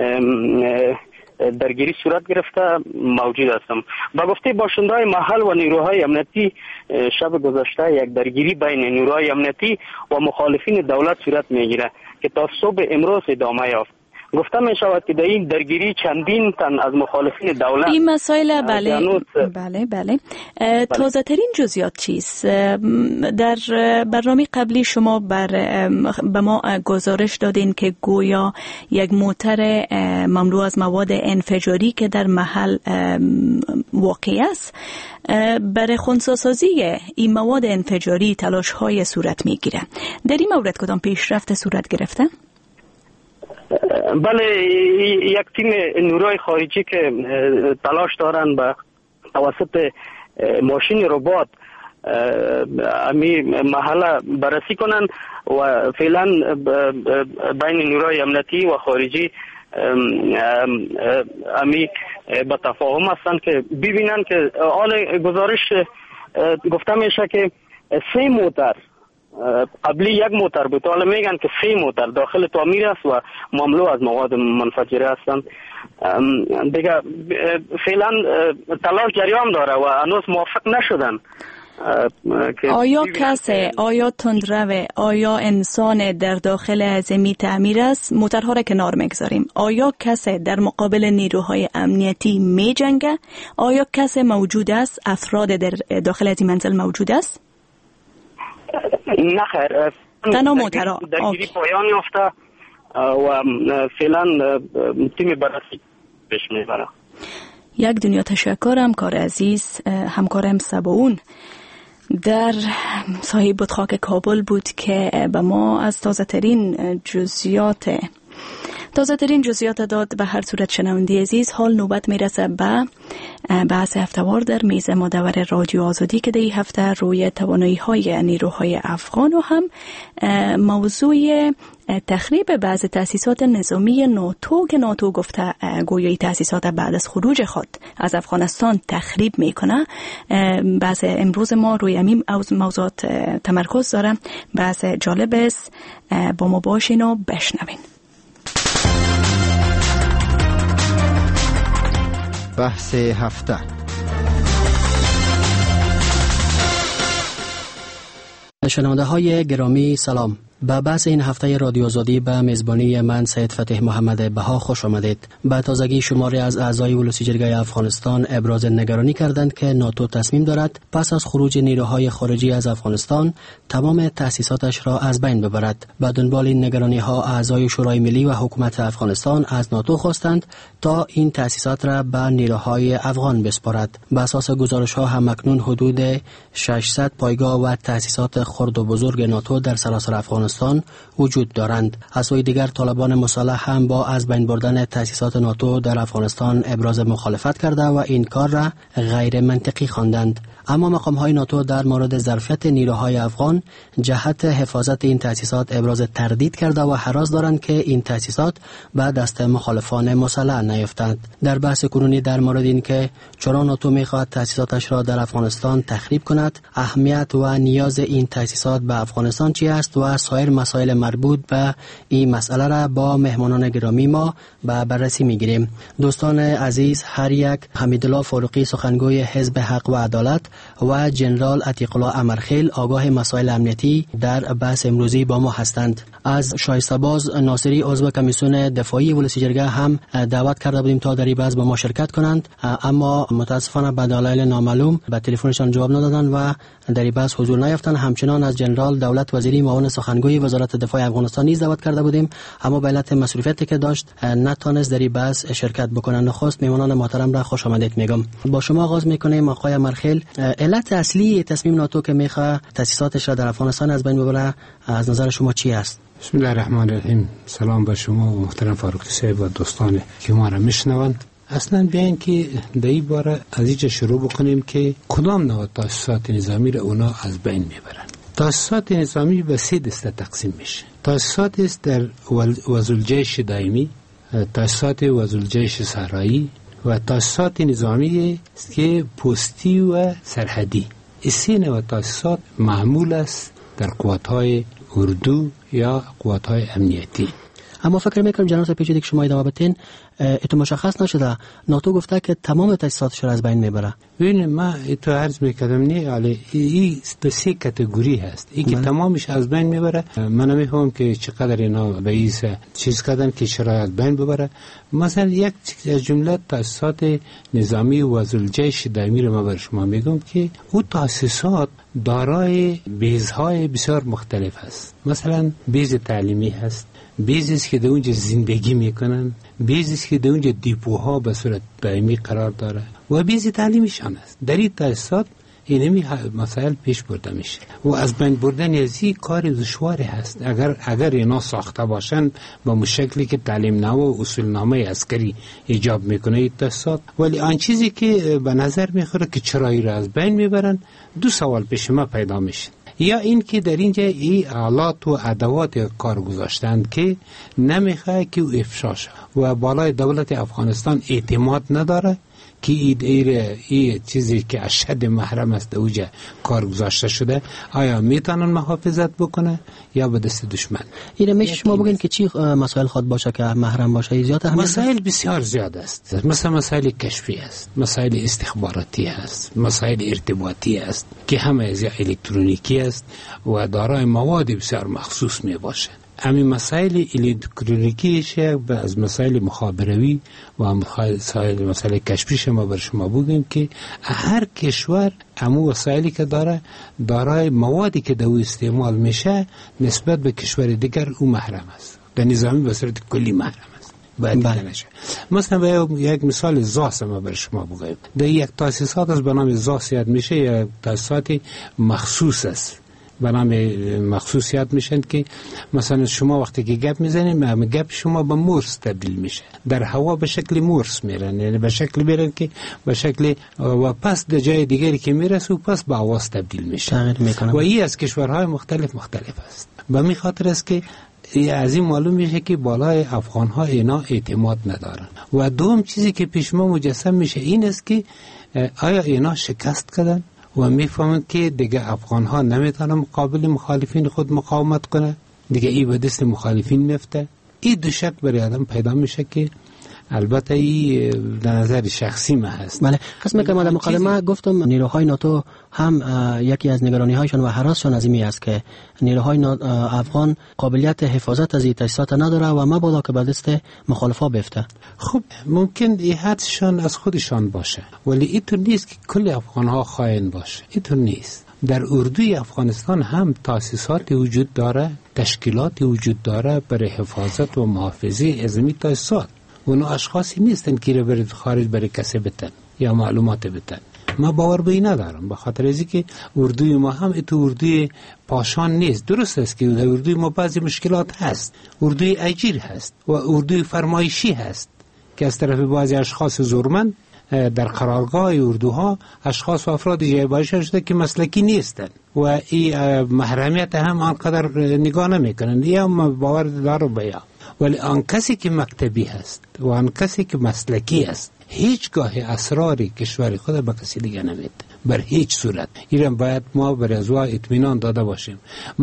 درگیری صورت گرفته موجود هستم. با گفته باشنده‌های محل و نیروهای امنیتی، شب گذشته یک درگیری بین نیروهای امنیتی و مخالفین دولت صورت میگیره که تا صبح امروز ادامه یافت. گفته می شود که در این درگیری چندین تن از مخالفین دولت این مسائل بله تازه ترین جزئیات چیست؟ در برنامه قبلی شما به ما گزارش دادین که گویا یک موتر مملو از مواد انفجاری که در محل واقع است برای خنثی‌سازی این مواد انفجاری تلاش های صورت میگیره. در این مورد کدام پیشرفت صورت گرفته؟ بله، یک تیم نیروهای خارجی که تلاش دارن به توسط ماشین ربات امی محله بررسی کنن و فعلا بین نیروهای امنیتی و خارجی امی به تفاهم هستن که ببینن که حال گزارش گفته میشه که 3 موتر قبلی 1 موتر بود، حالا میگن که 3 موتر داخل تعمیر است و مملو از مواد منفجره هستند. دیگه فعلا تلاش جریان داره و هنوز موفق نشدن. آیا تندرو، آیا انسان در داخل هزمی تعمیر است؟ موترها را کنار میگذاریم. آیا کسی در مقابل نیروهای امنیتی می جنگه؟ آیا کسی موجود است؟ افراد در داخل هزی منزل موجود است؟ نه خیر، تنها موترها درگیری پایان یافته و فعلا تیم بررسی پیش میبره. یک دنیا تشکر همکار عزیز، همکارم سباون. در سایه بتخاک کابل بود که به ما از تازه ترین جزئیات داد. به هر صورت شنونده عزیز، حال نوبت میرسه به بحث هفته‌وار در میز مدور رادیو آزادی که در این هفته روی توانایی‌های نیروهای افغان و هم موضوع تخریب بعض تأسیسات نظامی ناتو که ناتو گفته گویای تأسیسات بعد از خروج خود از افغانستان تخریب میکنه. بحث امروز ما روی همین موضوعات تمرکز داره. بحث جالب است، با ما باشین و بشنوین. بحث هفته. شنونده های گرامی سلام. به بحث این هفته رادیو آزادی به میزبانی من سید فتح محمد بها خوش آمدید. به تازگی شماری از اعضای ولسی جرگه افغانستان ابراز نگرانی کردند که ناتو تصمیم دارد پس از خروج نیروهای خارجی از افغانستان تمام تأسیساتش را از بین ببرد. به دنبال این نگرانی ها اعضای شورای ملی و حکومت افغانستان از ناتو خواستند تا این تأسیسات را به نیروهای افغان بسپارد. به اساس گزارش ها هم اکنون حدود 600 پایگاه و تأسیسات خرد و بزرگ ناتو در سراسر افغانستان وجود دارند. از سوی دیگر طالبان مسلح هم با از بین بردن تأسیسات ناتو در افغانستان ابراز مخالفت کرده و این کار را غیر منطقی خواندند. اما مقام‌های ناتو در مورد ظرفیت نیروهای افغان جهت حفاظت این تأسیسات ابراز تردید کرده و هراس دارند که این تأسیسات به دست مخالفان مسلح نیفتند. در بحث کنونی در مورد این که چرا ناتو می‌خواهد تأسیساتش را در افغانستان تخریب کند، اهمیت و نیاز این تأسیسات به افغانستان چی است و سایر مسائل مربوط به این مسئله را با مهمانان گرامی ما به بررسی می‌گیریم. دوستان عزیز، هر یک حمیدالله فاروقی سخنگوی حزب حق و عدالت و جنرال عتیق الله امرخیل آگاه مسائل امنیتی در بحث امروزی با ما هستند. از شایسته باز ناصری عضو کمیسیون دفاعی ولسی جرگه هم دعوت کرده بودیم تا در این بحث با ما شرکت کنند، اما متاسفانه به دلایل نامعلوم به تلفنشان جواب ندادند و در این بحث حضور نیافتند. همچنان از جنرال دولت وزیری معاون سخنگوی وزارت دفاع افغانستان نیز دعوت کرده بودیم، اما به علت مسئولیتی که داشت نتونست در این بحث شرکت بکنه. نخست میهمانان محترم را خوش آمدید میگم. با شما آغاز میکنیم آقای امرخیل. علت اصلی تصمیم ناتو که میخواد تأسیساتش را در افغانستان از بین ببره از نظر شما چی است؟ بسم الله الرحمن الرحیم. سلام به شما و محترم فاروقی صاحب و دوستان که ما را میشنوند. اصلا بیاین که در این باره از اینجا شروع بکنیم که کدام نوع تأسیسات نظامی را اونا از بین میبرن. تأسیسات نظامی به 3 دسته تقسیم میشه. تأسیسات است در وزارت‌الجیش دائمی، تأسیسات وزارت‌الجیش صحرایی و تأسیسات نظامی است که پستی و سرحدی. این 3 نوع تأسیسات معمول است در قوات‌های اردو یا قوات‌های امنیتی. اما فکر میکنم جناب پیچیده که شما ادامه بدین، اتو مشخص نشده ناتو گفته که تمام تأسیساتش را از بین میبره. ببینید ما اتو عرض میکردم نه، ولی این 3 کاتگوری هست. این که تمامش از بین میبره، من نمیفهمم که چقدر اینا به این چیز کردن که چرا از بین ببره. مثلا یک از جمله تأسیسات نظامی و وزارت‌الجیش دائمی رو ما بر شما میگم که او تأسیسات دارای بیزهای بسیار مختلف هست. مثلا بیز تعلیمی هست، بیزی است که در اونجا زندگی میکنن، بیزی است که در اونجا دیپوها به صورت دائمی قرار داره و بیز تعلیمیشان است. در این تأسیسات اینمی مسائل پیش برده میشه و از بین بردن ازی کار دشواری هست. اگر اینا ساخته باشن با مشکلی که تعلیم نامه و اصولنامه عسکری ایجاب میکنه این تأسیسات، ولی آن چیزی که به نظر میخوره که چرا این را از بین میبرن، 2 سوال پیش ما پیدا میشه. یا این که در اینجا این آلات و ادوات کار گذاشتند که نمیخواه که او افشا شد و بالای دولت افغانستان اعتماد نداره که این چیزی که اشد محرم است اوجا کار گذاشته شده آیا میتونن محافظت بکنه یا به دست دشمن. این میشه شما بگین که چی مسائل خود باشه که محرم باشه؟ زیاد مسائل بسیار زیاد است. مثلا مسائل کشفی است، مسائل استخباراتی است، مسائل ارتباطی است که همه از الکترونیکی است و دارای مواد بسیار مخصوص می باشه. همین مسائل الکترونیکیش از مسائل مخابراتی و مسائل کشفی ما بر شما بگیم که هر کشور همون وسایلی که دارای موادی که دو استعمال میشه نسبت به کشور دیگر او محرم است. در نظامی به صورت کلی محرم است. باید دیده نشه. مثلا یک مثال زاس ما بر شما بگویم. در یک تاسیسات از به نام زاس یاد میشه، یک تاسیسات مخصوص است به نام مخصوص یاد میشن که مثلا شما وقتی که گپ میزنید گپ شما به مورس تبدیل میشه، در هوا به شکل مورس میرن، یعنی به شکل میرن که به شکل و پس در جای دیگری که میرسه و پس به آواز تبدیل میشه و این از کشورهای مختلف است. به می خاطر است که از این معلوم میشه که بالای افغانها اینا اعتماد ندارن. و دوم چیزی که پیش ما مجسم میشه این است که آیا اینا شکست کردن و میفهمن که دیگه افغانها نمیتونن مقابل مخالفین خود مقاومت کنه، دیگه ای به دست مخالفین میفته. این دو شک برای آدم پیدا میشه که البته ای در نظر شخصی ما هست. بله، قسم که ما در مقدمه گفتم نیروهای ناتو هم یکی از نگرانی هایشان و هراسشان از این است که نیروهای افغان قابلیت حفاظت از این تاسیسات نداره و مبادا که به دست مخالفا بیفته. خب ممکن این حدشان از خودشان باشه، ولی اینطور نیست که کل افغان ها خائن باشه، اینطور نیست. در اردوی افغانستان هم تاسیسات وجود داره، تشکیلات وجود داره برای حفاظت و محافظه از این تاسیسات. اونو اشخاصی نیستن که رو برد خارج برای کسی بتن یا معلومات بتن. ما باور به این ندارم، به خاطر ازی که اردوی ما هم اتو اردوی پاشان نیست. درست است که در اردوی ما بعضی مشکلات هست، اردوی اجیر هست و اردوی فرمایشی هست که از طرف بعضی اشخاص زورمند در قرارگاه اردوها اشخاص و افراد جایباشی شده که مسلکی نیستن و این محرمیت هم آنقدر نگاه نمیکنن. یا باور دارم بیا، ولی آن کسی که مکتبی هست و آن کسی که مسلکی است هیچگاه اسرار کشور خود به کسی دیگه نمیده، بر هیچ صورت. ایران باید ما بر ازوا اطمینان داده باشیم.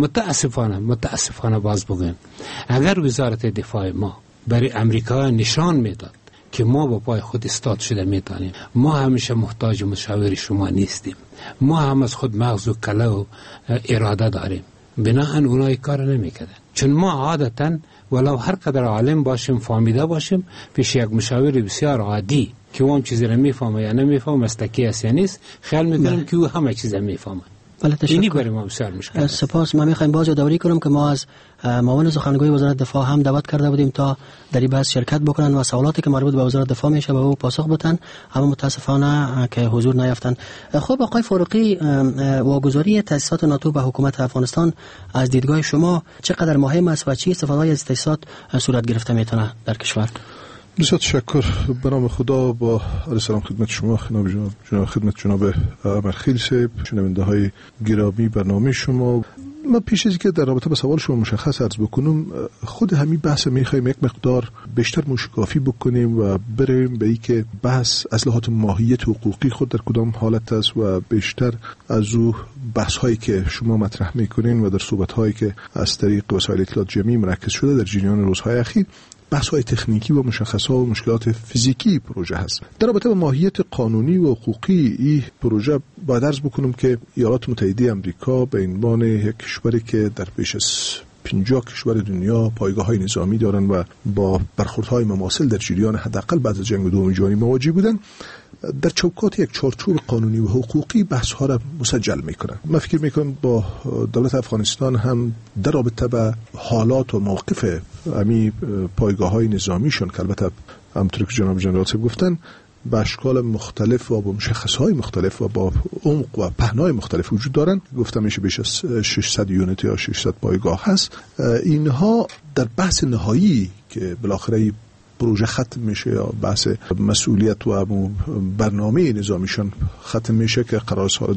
متاسفانه باز بگویم اگر وزارت دفاع ما برای امریکا نشان میداد که ما با پای خود استاد شده میتونیم، ما همیشه محتاج مشاور شما نیستیم، ما هم از خود مغز و کله و اراده داریم، بناهن اونای کار نمیکردن. چون ما عادتاً ولو هر قدر عالم باشیم، فهمیده باشیم، پیش یک مشاور بسیار عادی که اون چیزی رو میفهمه یا نمیفهمه، مستکی است یا نیست، خیال میکنیم که او همه چیز میفهمه. اینی برای ما بسیار مشکل. سپاس. من میخوایم باز یادآوری کنم که ما از معاون سخنگوی وزارت دفاع هم دعوت کرده بودیم تا در این بحث شرکت بکنن و سوالاتی که مربوط به وزارت دفاع میشه به او پاسخ بدن، اما متاسفانه که حضور نیافتن. خب آقای فاروقی، واگذاری تاسیسات ناتو به حکومت افغانستان از دیدگاه شما چقدر مهم است و چه استفاده از تاسیسات صورت گرفته میتونه در کشور؟ بسیار تشکر. به نام خدا، با عرض سلام خدمت شما، خدمت جناب امرخیل صاحب، شنونده های گرامی برنامه شما. من پیش از که در رابطه با سوال شما مشخص عرض بکنم، خود همین بحث میخوایم یک مقدار بیشتر موشکافی بکنیم و بریم به ای که بحث از لحاظ ماهیت حقوقی خود در کدام حالت است و بیشتر از او بحث هایی که شما مطرح میکنین و در صحبت هایی که از طریق وسایل اطلاعات جمعی مرکز شده در جریان روزهای اخیر، بحث های تکنیکی و مشخصات و مشکلات فیزیکی پروژه هست. در رابطه با ماهیت قانونی و حقوقی این پروژه باید عرض بکنم که ایالات متحده آمریکا به عنوان یک کشوری که در بیش از 50 کشور دنیا پایگاه‌های نظامی دارن و با برخوردهای مماثل در جریان حداقل بعد از جنگ دوم جهانی مواجه بودن، در چوکات یک چارچوب قانونی و حقوقی بحث ها را مسجل میکنن. من فکر میکنم با دولت افغانستان هم در رابطه با حالات و موقف امی پایگاه‌های نظامیشون که البته همونطور که جناب جنرال صاحب گفتن به اشکال مختلف و با مشخصهای مختلف و با عمق و پهنای مختلف وجود دارن، گفتم میشه بیش از 600 یونیت یا 600 پایگاه هست. اینها در بحث نهایی که بالاخره پروژه ختم میشه یا بحث مسئولیت و برنامه نظامیشان ختم میشه که قرار سال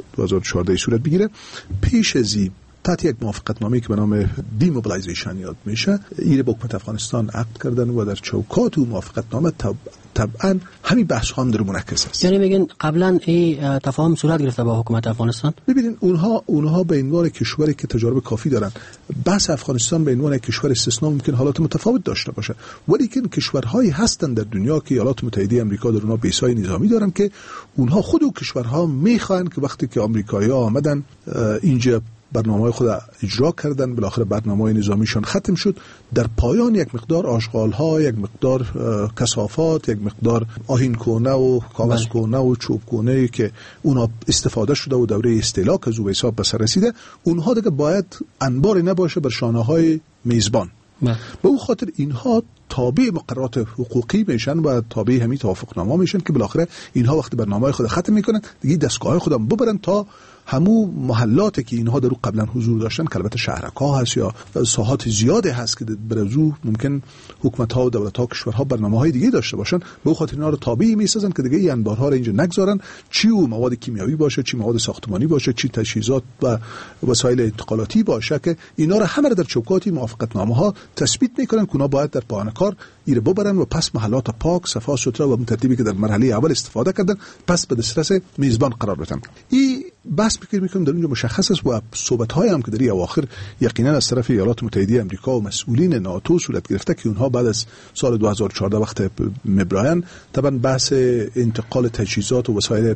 2014 صورت بگیره، پیش از این تحت یک موافقتنامه که به نام دیموبیلایزیشن یاد میشه، ایره با حکومت افغانستان عقد کردن و در چوکات و موافقتنامه طبعا همین بحث هم در منعکس است. یعنی میگن قبلا این تفاهم صورت گرفته با حکومت افغانستان؟ ببینین اونها به عنوان کشوری که تجارب کافی دارن، بحث افغانستان به عنوان کشور استثنا ممکن حالات متفاوت داشته باشه، ولی که کشورهایی هستن در دنیا که ایالات متحده آمریکا در اونها بیسای نظامی دارن که اونها خود و کشورها میخوان که وقتی که آمریکایی‌ها آمدن اینجا برنامه‌های خود اجرا کردن، بالاخره برنامه‌های نظامیشون ختم شد، در پایان یک مقدار آشغال‌ها، یک مقدار کثافات، یک مقدار آهن کونه و کاغذ کونه و چوب کونه که اونا استفاده شده و دوره استهلاک از او به حساب به سر رسیده، اونها دیگه باید انبار نباشه بر شانه‌های میزبان. به او خاطر اینها تابع مقررات حقوقی میشن و تابع همین توافقنامه میشن که بالاخره اینها وقتی برنامه‌های خود ختم میکنن دیگه دستگاه خودم ببرن تا همو محلاتی که اینها در قبلا حضور داشتن که البته شهرک‌ها هست یا ساحات زیاده هست که برازو ممکن حکومت‌ها و دولت‌ها و کشورها برنامه‌های دیگه داشته باشن، به خاطر اینا رو تابعی میسازن که دیگه این انبارها رو اینجا نگذارن، چی و مواد کیمیایی باشه، چی مواد ساختمانی باشه، چی تجهیزات و وسایل انتقالاتی باشه، که اینا رو همه در چوکاتی موافقتنامه‌ها تثبیت میکنن که اونا باید در پایان کار ایره ببرن و پس محلات پاک، صفا سوترا و ترتیبی که در مرحله اول استفاده کردن پس به دسترس میزبان قرار بدن. این بحث فکر میکنم در اینجا مشخص است و صحبت‌های هم که در اواخر یقینا از طرف ایالات متحده آمریکا و مسئولین ناتو صورت گرفته که اونها بعد از سال 2014 وقت مبرایان طبعا بحث انتقال تجهیزات و وسایل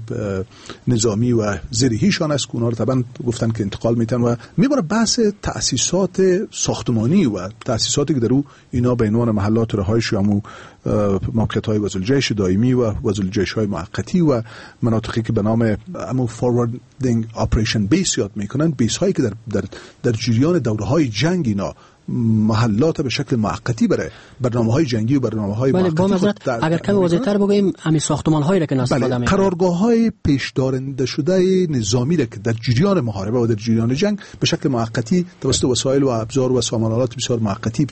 نظامی و زیرهیشان است که اونها رو طبعا گفتن که انتقال میتن و میبره بحث تأسیسات ساختمانی و تأسیساتی که در او اینا به عنوان محلات رهایش یا موقعیت‌های وزارت‌جیش دائمی و وزارت‌جیش‌های موقتی و مناطقی که به نام فورواردینگ اپریشن بیس یاد میکنن، بیس هایی که در جریان دوره‌های جنگ اینا محلات به شکل موقتی برای برنامه‌های جنگی و برنامه‌های موقتی. اگر کمی واضح‌تر بگیم همین ساختمان‌هایی را که استفاده می‌کنن، قرارگاه‌های پیش دارنده شده نظامی را که در جریان محاربه و در جریان جنگ به شکل موقتی توسط وسایل و ابزار و سامان‌آلات بسیار موقتی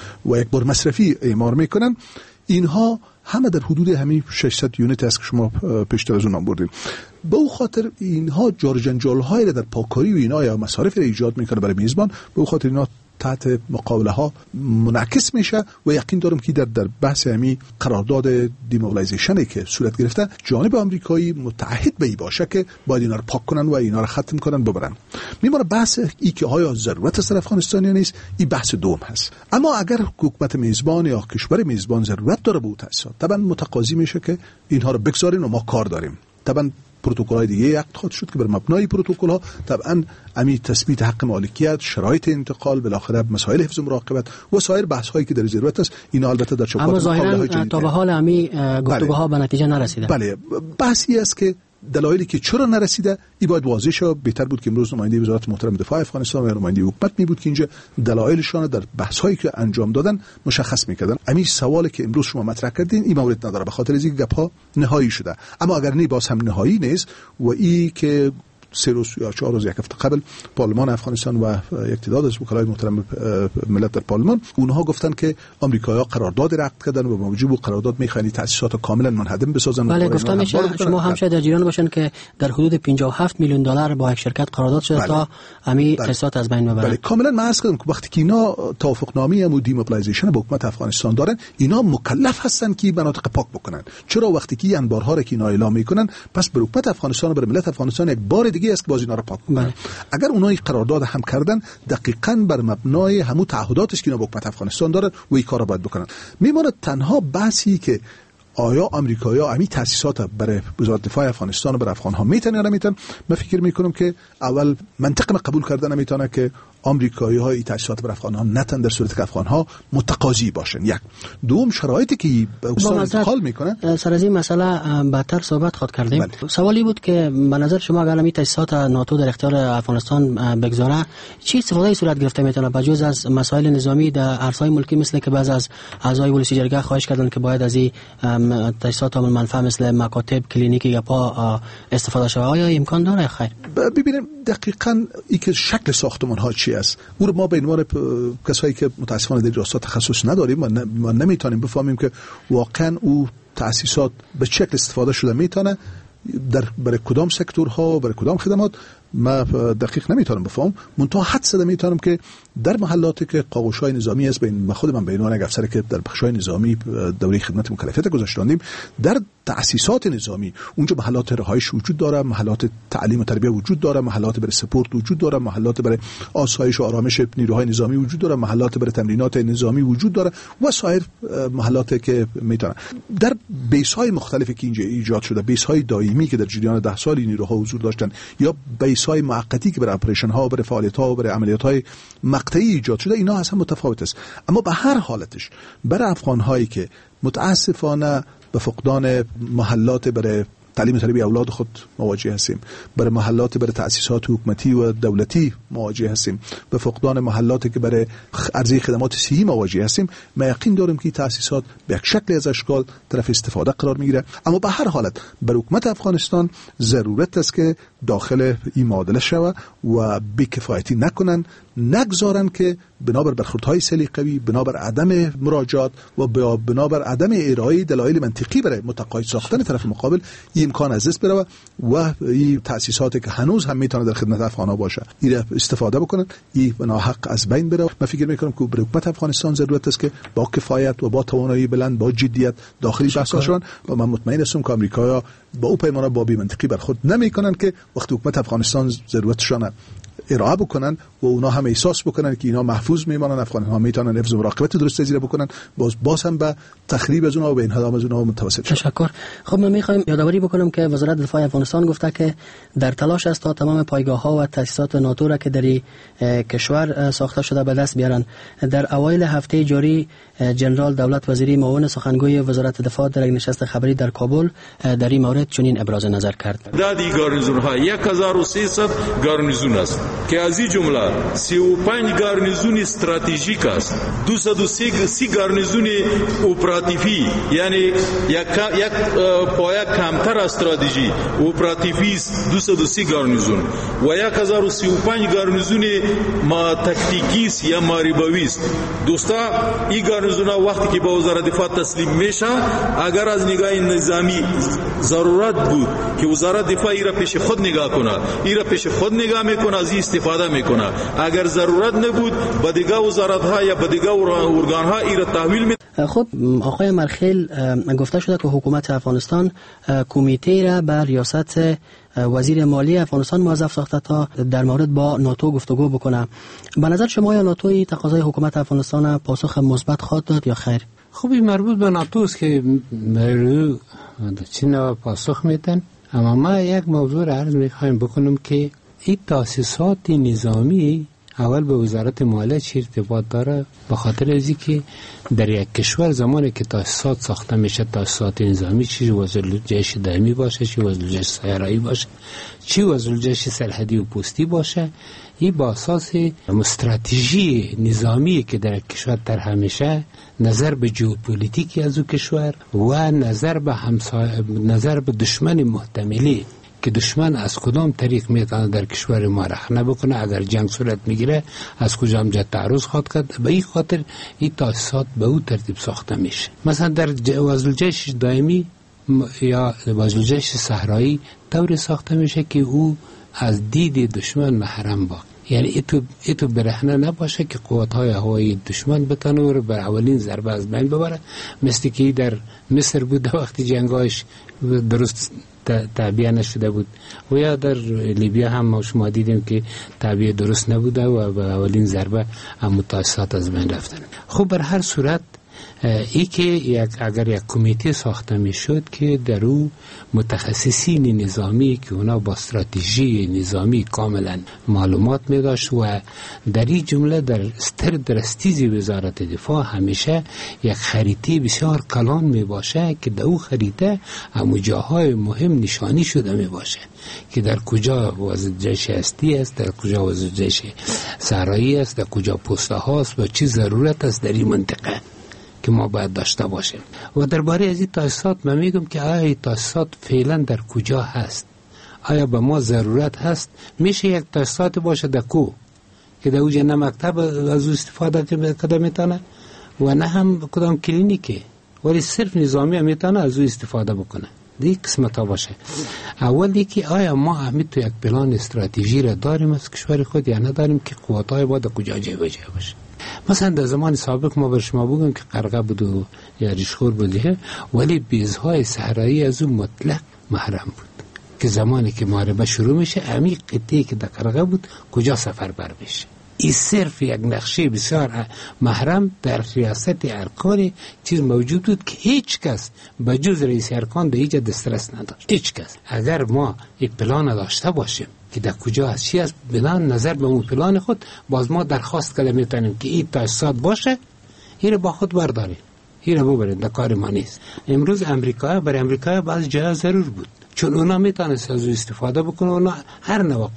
و یک بار مصرفی اعمار می‌کنن، اینها همه در حدود همین 600 یونیت است که شما پیشتر از اون نام بردید. به او خاطر اینها جار جنجال‌هایی را در پاکاری و اینا یا مصارف را ایجاد می‌کنه برای میزبان، به او خاطر اینا تحت مقابله ها منعکس میشه و یقین دارم که در بحث همی قرارداد دیموبیلایزیشنی که صورت گرفته جانب آمریکایی متعهد به این باشه که باید اینا رو پاک کنن و اینا رو ختم کنن ببرن. میمونه بحث ای که آیا ضرورت از افغانستان نیست، این بحث دوم هست. اما اگر حکومت میزبان یا کشور میزبان ضرورت داره به تاسیسات، طبعا متقاضی میشه که اینها رو بگذارین و ما کار داریم. طبعا پروتکل‌های دیگه عقد خواهد شد که بر مبنای پروتکل‌ها طبعا امی تثبیت حق مالکیت، شرایط انتقال، بالاخره مسائل حفظ مراقبت و سایر بحث‌هایی که در ضرورت است اینا البته در چوکات اما ظاهراً تا به حال امی گفتگوها به نتیجه نرسیده. بله، بحثی است که دلایلی که چرا نرسیده این باید واضح شه. بهتر بود که امروز نماینده وزارت محترم دفاع افغانستان و نماینده حکومت می بود که اینجا دلایلشان در بحث‌هایی که انجام دادن مشخص می‌کردن. همین سوالی که امروز شما مطرح کردین این مورد نداره به خاطر اینکه گپ‌ها نهایی شده، اما اگر نه باز هم نهایی نیست و این که 3 روز یا 4 روز یک هفته قبل پارلمان افغانستان و یک تعداد از وکلای محترم ملت در پارلمان اونها گفتن که آمریکایی‌ها قرارداد عقد کردن و با موجب قرارداد می‌خواهند تأسیسات کاملا منهدم بسازن. بله، گفتم شما هم شاید در جریان باشن که در حدود 57 میلیون دلار با یک شرکت قرارداد شده تا همین تأسیسات از بین ببرن. بله، کاملا من عرض کردم که وقتی که اینا توافقنامه و دیموبیلایزیشن با حکومت افغانستان دارن، اینا مکلف هستن که مناطق پاک بکنن. چرا وقتی که انبارها را که اینا اعلام میکنن، پس بر حکومت افغانستان و بر ملت افغانستان یک بار دیگه است که باز اینا رو پاک کنن. اگر اونها این قرارداد هم کردن دقیقاً بر مبنای همون تعهداتی که اینا با حکومت افغانستان دارن و این کارا باید بکنن. میمونه تنها بحثی که آیا آمریکایی‌ها همین تأسیسات برای وزارت دفاع افغانستان و برای افغان‌ها میتونن یا نمیتونن. من فکر میکنم که اول منطق قبول کردن نمیتونه که آمریکایی‌ها این تأسیسات برای افغان‌ها نتن در صورتی که افغان‌ها متقاضی باشن. یک دوم شرایطی که به اصلا انتقال میکنه. سر از این مسئله بعدتر صحبت خواهد کردیم. سوالی بود که به نظر شما اگر همین تأسیسات ناتو در اختیار افغانستان بگذاره چه استفاده صورت گرفته میتونه بجز از مسائل نظامی در ارزهای ملکی، مثل که بعض از اعضای ولسی جرگه خواهش کردن که باید از این تجهیزات عامل منفعه مثل مکاتب، کلینیک یا پا استفاده شود؟ آیا امکان داره؟ خیر، ببینیم دقیقاً این که شکل ساختمان ها چی است. او ما به عنوان کسایی که متاسفانه در راستای تخصص نداریم ما نمیتونیم بفهمیم که واقعاً او تأسیسات به چه شکل استفاده شده میتونه برای کدام سکتورها، برای کدام خدمات. ما دقیق نمیتونم بفهم، منتها حد زده میتونم که در محلاتی که قاقوش‌های نظامی است، بین خود من به عنوان یک افسر که در بخش‌های نظامی دوره خدمت مکلفیت گذاشتاندیم، در تأسیسات نظامی اونجا محلات رهایش وجود داره، محلات تعلیم و تربیت وجود داره، محلات برای سپورت وجود داره، محلات برای آسایش و آرامش نیروهای نظامی وجود داره، محلات برای تمرینات نظامی وجود داره و سایر محلاتی که میتونه در بیس‌های مختلفی که اینجا ایجاد شده، بیس‌های دائمی که در جریان 10 سال نیروها حضور داشتن یا بیس‌های موقتی که برای اپریشن ها، برای فعالیت ها و برای عملیات های مقطعی ایجاد شده، اینا اصلا متفاوت است. اما به هر حالتش برای افغان هایی که متاسفانه به فقدان محلات برای تعلیم تربیت اولاد خود مواجه هستیم، برای محلات برای تأسیسات حکومتی و دولتی مواجه هستیم، به فقدان محلاتی که برای عرضه خدمات صحی مواجه هستیم. ما یقین داریم که تأسیسات به یک شکل از اشکال طرف استفاده قرار میگیره. اما به هر حالت برای حکومت افغانستان ضرورت است که داخل این معادله شود و بی‌کفایتی نکنن، نگذارن که بنابر برخوردهای سلیقه‌ای، بنابر عدم مراجعات و بنابر عدم ارائه دلایل منطقی برای متقاعد ساختن طرف مقابل این امکان از دست بره و این تأسیساتی که هنوز هم میتونه در خدمت افغان‌ها باشه این استفاده بکنن، این ناحق از بین بره. من فکر میکنم که برای حکومت افغانستان ضرورت است که با کفایت و با توانایی بلند، با جدیت داخلی بحث شون و من مطمئن هستم که آمریکایی‌ها با او پیمانه با بی منطقی برخورد نمیکنن که وقتی حکومت افغانستان ضرورتشان ارائه بکنن و اونا هم احساس بکنن که اینا محفوظ میمانن، افغان‌ها میتونن حفظ و مراقبت درست زیر بکنن، باز هم به تخریب از اونها و به انهدام از اونها متوسط شد. تشکر. خب من میخوایم یادآوری بکنم که وزارت دفاع افغانستان گفته که در تلاش است تا تمام پایگاه‌ها و تاسیسات ناتو را که در کشور ساخته شده به دست بیارن. در اوایل هفته جاری جنرال دولت وزیری معاون سخنگوی وزارت دفاع در نشست خبری در کابل در این مورد چنین ابراز نظر کرد. تعداد گارنیزون‌ها 1300 گارنیزون است که از این جمله 35 گارنیزون استراتژیک است، 230 گارنیزون اپراتیفی، یعنی یک پایه کمتر استراتژی اپراتیفی است 230 گارنیزون و 1035 گارنیزون تاکتیکی است یا معربوی است. دوستا این گارنیزون‌ها وقتی که به وزارت دفاع تسلیم میشه، اگر از نگاه نظامی ضرورت بود که وزارت دفاع ایرا پیش خود نگاه کنه، ایرا پیش خود نگاه میکنه، از این استفاده میکنه. اگر ضرورت نبود به دیگه وزارت‌ها یا به دیگه ارگان‌ها ایرا تحویل می. خب آقای مرخیل، گفته شده که حکومت افغانستان کمیته را بر ریاست وزیر مالی افغانستان موظف ساخته تا در مورد با ناتو گفتگو بکنه. به نظر شما یا ناتو تقاضای حکومت افغانستان پاسخ مثبت خواهد داد یا خیر؟ خب این مربوط به ناتو است که چین پاسخ میدن. اما ما یک موضوع را عرض میخوایم بکنم که این تاسیسات نظامی اول به وزارت مالیه چی ارتباط داره؟ به خاطر ازی که در یک کشور زمانی که تاسیسات ساخته میشه، تاسیسات نظامی، چی وزیر جیش دائمی باشه، چی وزیر جیش سیاره‌ای باشه، چی وزیر جیش سرحدی و پستی باشه، این با اساس استراتژی نظامی که در کشور طرح میشه، نظر به ژئوپلیتیک از اون کشور و نظر به دشمن محتملی که دشمن از کدام طریق میتونه در کشور ما رخنه بکنه، اگر جنگ صورت میگیره از کجا هم تعرض خواهد کرد. به این خاطر این تاسیسات به او ترتیب ساخته میشه. مثلا در وزیر جیش دائمی یا وزیر جیش صحرایی طوری ساخته میشه که او از دید دشمن محرم باشه، یعنی ایتو برهنه نباشه که قوت‌های هوایی دشمن بتونه رو بر اولین ضربه از بین ببره، مثل که در مصر بود وقتی جنگایش درست تعبیه نشده بود و یا در لیبیا هم شما دیدیم که تعبیه درست نبوده و به اولین ضربه هم تاسیسات از بین رفتن. خب بر هر صورت ای که اگر یک کمیته ساخته می شد که در او متخصصین نظامی که اونا با استراتژی نظامی کاملا معلومات می داشت و در این جمله در درستیز وزارت دفاع همیشه یک خریطه بسیار کلان می باشه که در او خریطه همو جاهای مهم نشانی شده می باشه که در کجا وزیر جیش هستی است، در کجا وزیر جیش صحرایی است، در کجا پسته هاست و چی ضرورت است در این منطقه که ما باید داشته باشیم. و درباره از این تاسیسات من میگم که آیا این تاسیسات فعلا در کجا هست، آیا به ما ضرورت هست؟ میشه یک تاسیسات باشه در کو که در اوجه نه مکتب از استفاده کده میتونه و نه هم کدام کلینیکه، ولی صرف نظامی هم میتونه از او استفاده بکنه. دیگه قسمت ها باشه. اولی که آیا ما همین تو یک پلان استراتژی را داریم از کشور خود یا نداریم که قوت‌های با در کجا جای باشه. مثلا در زمان سابق ما بر شما بگم که قرقه بود و یا ریشخور بوده، ولی بیزهای صحرایی از اون مطلق محرم بود که زمانی که محاربه شروع میشه عمیق قطعی که در قرقه بود کجا سفر بر بشه. این صرف یک نقشه بسیار محرم در ریاست ارکان چیز موجود بود که هیچ کس بجز رئیس ارکان در ایجاد دسترس نداشت. هیچ کس. اگر ما یک پلان داشته باشیم که در کجا هست چی است، بنان نظر به اون پلان خود باز ما درخواست کنیم میتونیم که این تاسیسات باشه، این با خود برداریم، این رو ببرید، در کار ما نیست. امروز برای امریکا بعض جاها ضرور بود چون اونا میتونست از استفاده بکنه. اونا هر نوع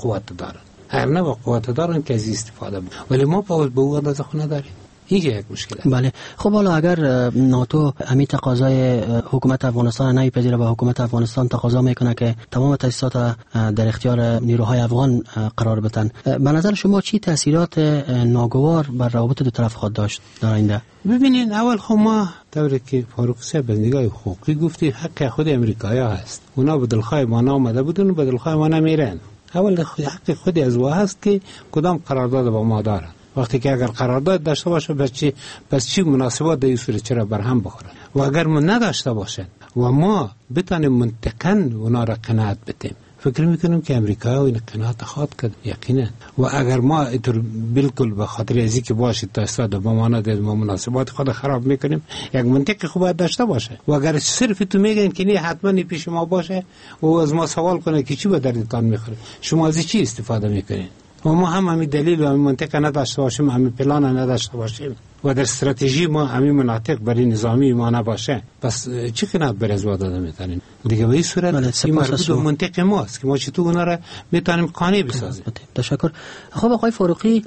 قوت دارن که از استفاده بکنه، ولی ما به او اندازه خو نداریم. این یک مشکل است. بله. خب حالا اگر ناتو همین تقاضای حکومت افغانستان نمیپذیره و حکومت افغانستان تقاضا میکنه که تمام تاسیسات در اختیار نیروهای افغان قرار بدن، به نظر شما چی تاثیرات ناگوار بر روابط دو طرف خواهد داشت در آینده؟ ببینین، اول خب ما طوری که فاروق صاحب از نگاه حقوقی گفتی حق خود امریکایی هست. اونا به دلخواه ما آمده بودن و به دلخواه ما نمیرن. اول حق خود از وا هست که کدام قرارداد با ما دارن. وقتی که اگر قرارداد داشته باشه بس چی مناسبات در این صورت چرا برهم بخورن؟ و اگر من نداشته باشن و ما بتانیم منطقاً اونا را قناعت بدیم، فکر میکنم که امریکا این قناعت خواهد کرد یقینا. و اگر ما اینطور بالکل به خاطر ازی که باشه تا استاد با ما ندید ما مناسبات خود خراب میکنیم، یک منطق خوب داشته باشه. و اگر صرف تو میگن که نه حتما پیش ما باشه و از ما سوال کنه که چی به دردتان میخوره، شما از چی استفاده میکنین؟ و ما هم همین دلیل و همین منطقه نداشته باشیم، همین پلان نداشته باشیم و در استراتژی ما همین مناطق برای نظامی ما نباشه، پس چی قناعت بر از داده میتونیم دیگه؟ به این صورت این مربوط به منطقه ماست که ما چطور اونا را میتونیم قانع بسازیم. تشکر. خب آقای فاروقی،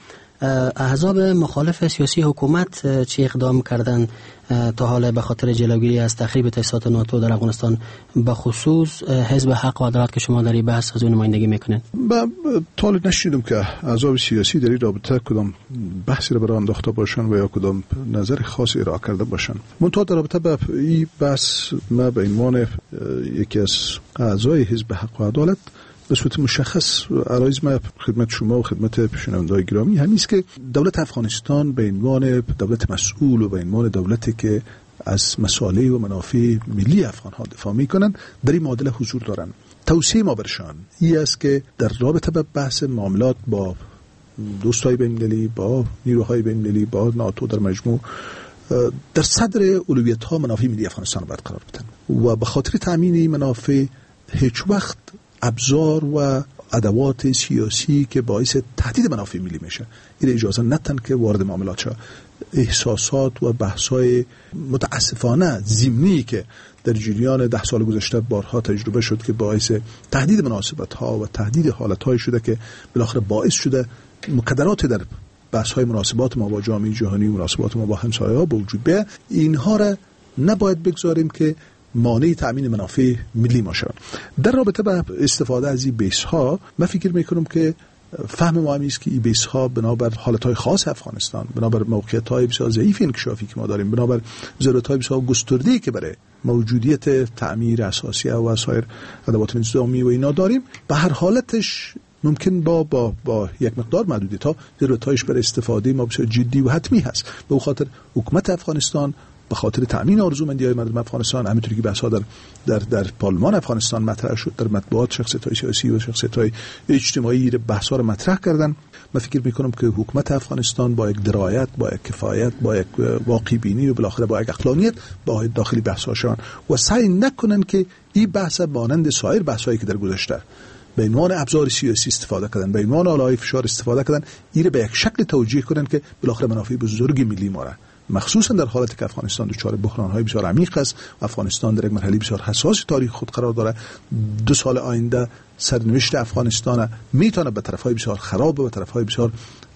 احزاب مخالف سیاسی حکومت چه اقدام کردن تا حالا به خاطر جلوگیری از تخریب تاسیسات ناتو در افغانستان، به خصوص حزب حق و عدالت که شما در این بحث از اون نمایندگی میکنین؟ تا حالا نشنیدم که احزاب سیاسی در این رابطه کدام بحثی را برای انداخته باشن و یا کدام نظر خاصی ارائه کرده باشن. منتها در رابطه با این بحث ما به عنوان یکی از اعضای حزب حق و عدالت به صورت مشخص عرایز ما خدمت شما و خدمت شنونده‌های گرامی همین است که دولت افغانستان به عنوان دولت مسئول و به عنوان دولتی که از مصالح و منافع ملی افغان‌ها دفاع می‌کنند در این معادله حضور دارند. توصیه ما برشان این است که در رابطه با بحث معاملات با دوستای بین‌المللی، با نیروهای بین‌المللی، با ناتو در مجموع در صدر اولویت‌ها منافع ملی افغانستان باید قرار بدن و به خاطر تامین منافع هیچ وقت ابزار و ادوات سیاسی که باعث تهدید منافع ملی میشه این اجازه ندن که وارد معاملات شه. احساسات و بحث‌های متاسفانه ضمنی که در جریان 10 سال گذشته بارها تجربه شد که باعث تهدید مناسبت‌ها و تهدید حالت‌های شده که بالاخره باعث شده مکدرات در بحث‌های مناسبات ما با جامعه جهانی و مناسبات ما با همسایه‌ها به وجود بیاد. اینها را نباید بگذاریم که مانع تأمین منافع ملی ما شود. در رابطه با استفاده از این بیس ها من فکر میکنم که فهم ما است که این بیس ها بنابر حالتهای خاص افغانستان، بنابر موقعیت های بسیار ضعیف انکشافی که ما داریم، بنابر ضرورت های بسیار گسترده‌ای که برای موجودیت تعمیر اساسیه و سایر ادوات انتظامی و اینا داریم، به هر حالتش ممکن با یک مقدار محدودیت‌ها ضرورت‌هایش برای استفاده ما بسیار جدی و حتمی هست. به خاطر حکومت افغانستان به خاطر تامین آرزومندی‌های مردم افغانستان، همینطوری که بحث‌ها در پارلمان افغانستان مطرح شد، در مطبوعات شخصیت‌های سیاسی و شخصیت‌های اجتماعی بحث‌ها رو مطرح کردن. من فکر می‌کنم که حکومت افغانستان با یک درایت، با یک کفایت، با یک واقع بینی و بالاخره با یک عقلانیت با داخلی بحث‌هاشون و سعی نکنن که این بحث مانند سایر بحث‌هایی که در گذشته به عنوان ابزار سیاسی استفاده کردن، به عنوان آلای فشار استفاده کردن، این به یک شکل توجیه کنن که بالاخره منافع بزرگ ملی ما را، مخصوصا در حالتی که افغانستان دچار بحران‌های بسیار عمیق است و افغانستان در یک مرحله بسیار حساس تاریخ خود قرار داره. 2 سال آینده سرنوشت افغانستان میتونه به طرف‌های بسیار خراب و به طرف‌های بسیار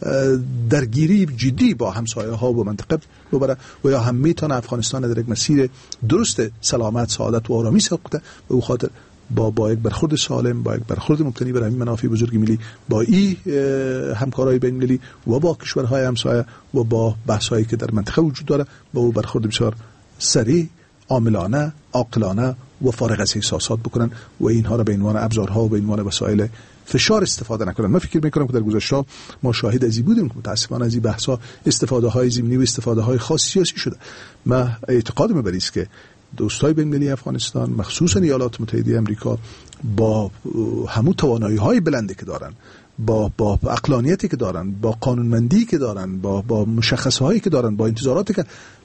درگیری جدی با همسایه‌ها و منطقه ببره و یا هم میتونه افغانستان در یک مسیر درست سلامت، سعادت و آرامی ساخته. به او خاطر با یک برخورد سالم، با یک برخورد مبتنی بر همین منافع بزرگ ملی، با این همکارای بین‌المللی و با کشورهای همسایه و با بحث‌هایی که در منطقه وجود داره، با او برخورد بسیار سریع، عاملانه، عاقلانه و فارغ از احساسات بکنن و اینها را به عنوان ابزارها و به عنوان وسایل فشار استفاده نکنن. من فکر می‌کنم که در گذشته ما شاهد ازی بودیم که متأسفانه از این بحث‌ها استفاده‌های ضمنی و استفاده‌های خاص سیاسی شده. من اعتقادم بر است که دوستای بین‌المللی افغانستان، مخصوصا ایالات متحده آمریکا، با همون توانایی‌های بلندی که دارن، با عقلانیتی که دارن، با قانونمندی که دارن، با مشخصه‌هایی که دارن، با انتظاراتی که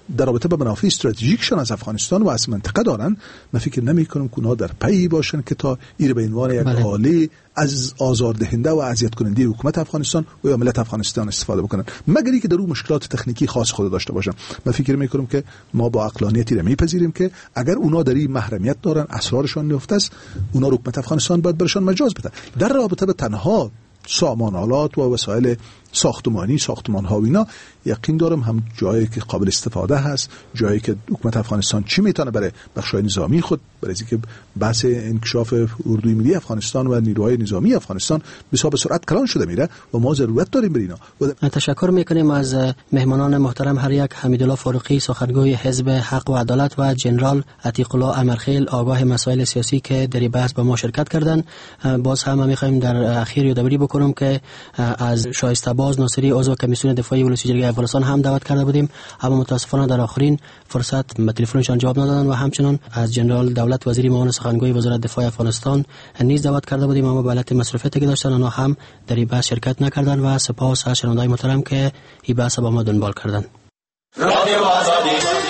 در رابطه با منافع استراتژیکشان از افغانستان و از منطقه دارن، من فکر نمی‌کنم که اونها در پی باشن که تا این به عنوان یک آله از آزاردهنده و اذیت کننده حکومت افغانستان و یا ملت افغانستان استفاده بکنن، مگر اینکه در اون مشکلات تکنیکی خاص خود داشته باشن. من فکر می‌کنم که ما با عقلانیتی را میپذیریم که اگر اونا در این محرمیت دارن، اسرارشان نفته است، اونا حکومت افغانستان باید برشان مجاز بده. در رابطه به تنها سامان آلات و وسایل ساختمانی، ساختمان‌ها و اینا، یقین دارم هم جایی که قابل استفاده هست، جایی که حکومت افغانستان چی میتونه برای بخش‌های نظامی خود، برای اینکه بحث انکشاف اردوی ملی افغانستان و نیروهای نظامی افغانستان به سرعت کلان شده میره و ما ضرورت داریم بر اینا. تشکر میکنیم از مهمانان محترم، هر یک حمیدالله فاروقی سخنگوی حزب حق و عدالت و جنرال عتیق الله امرخیل آگاه مسائل سیاسی که در بحث با ما شرکت کردند. باز هم میخوایم در اخیر یادآوری بکنم که از شایسته باز ناصری عضو کمیسیون دفاعی ولسی جرگه افغانستان هم دعوت کرده بودیم، اما متاسفانه در آخرین فرصت به تلفنشان جواب ندادند و همچنان از جنرال دولت وزیر معاون سخنگوی وزارت دفاع افغانستان نیز دعوت کرده بودیم، اما به علت مصروفیتی که داشتن آنها هم در این بحث شرکت نکردند و سپاس از شنوندگان محترم که این بحث با ما دنبال کردند. رادیو آزادی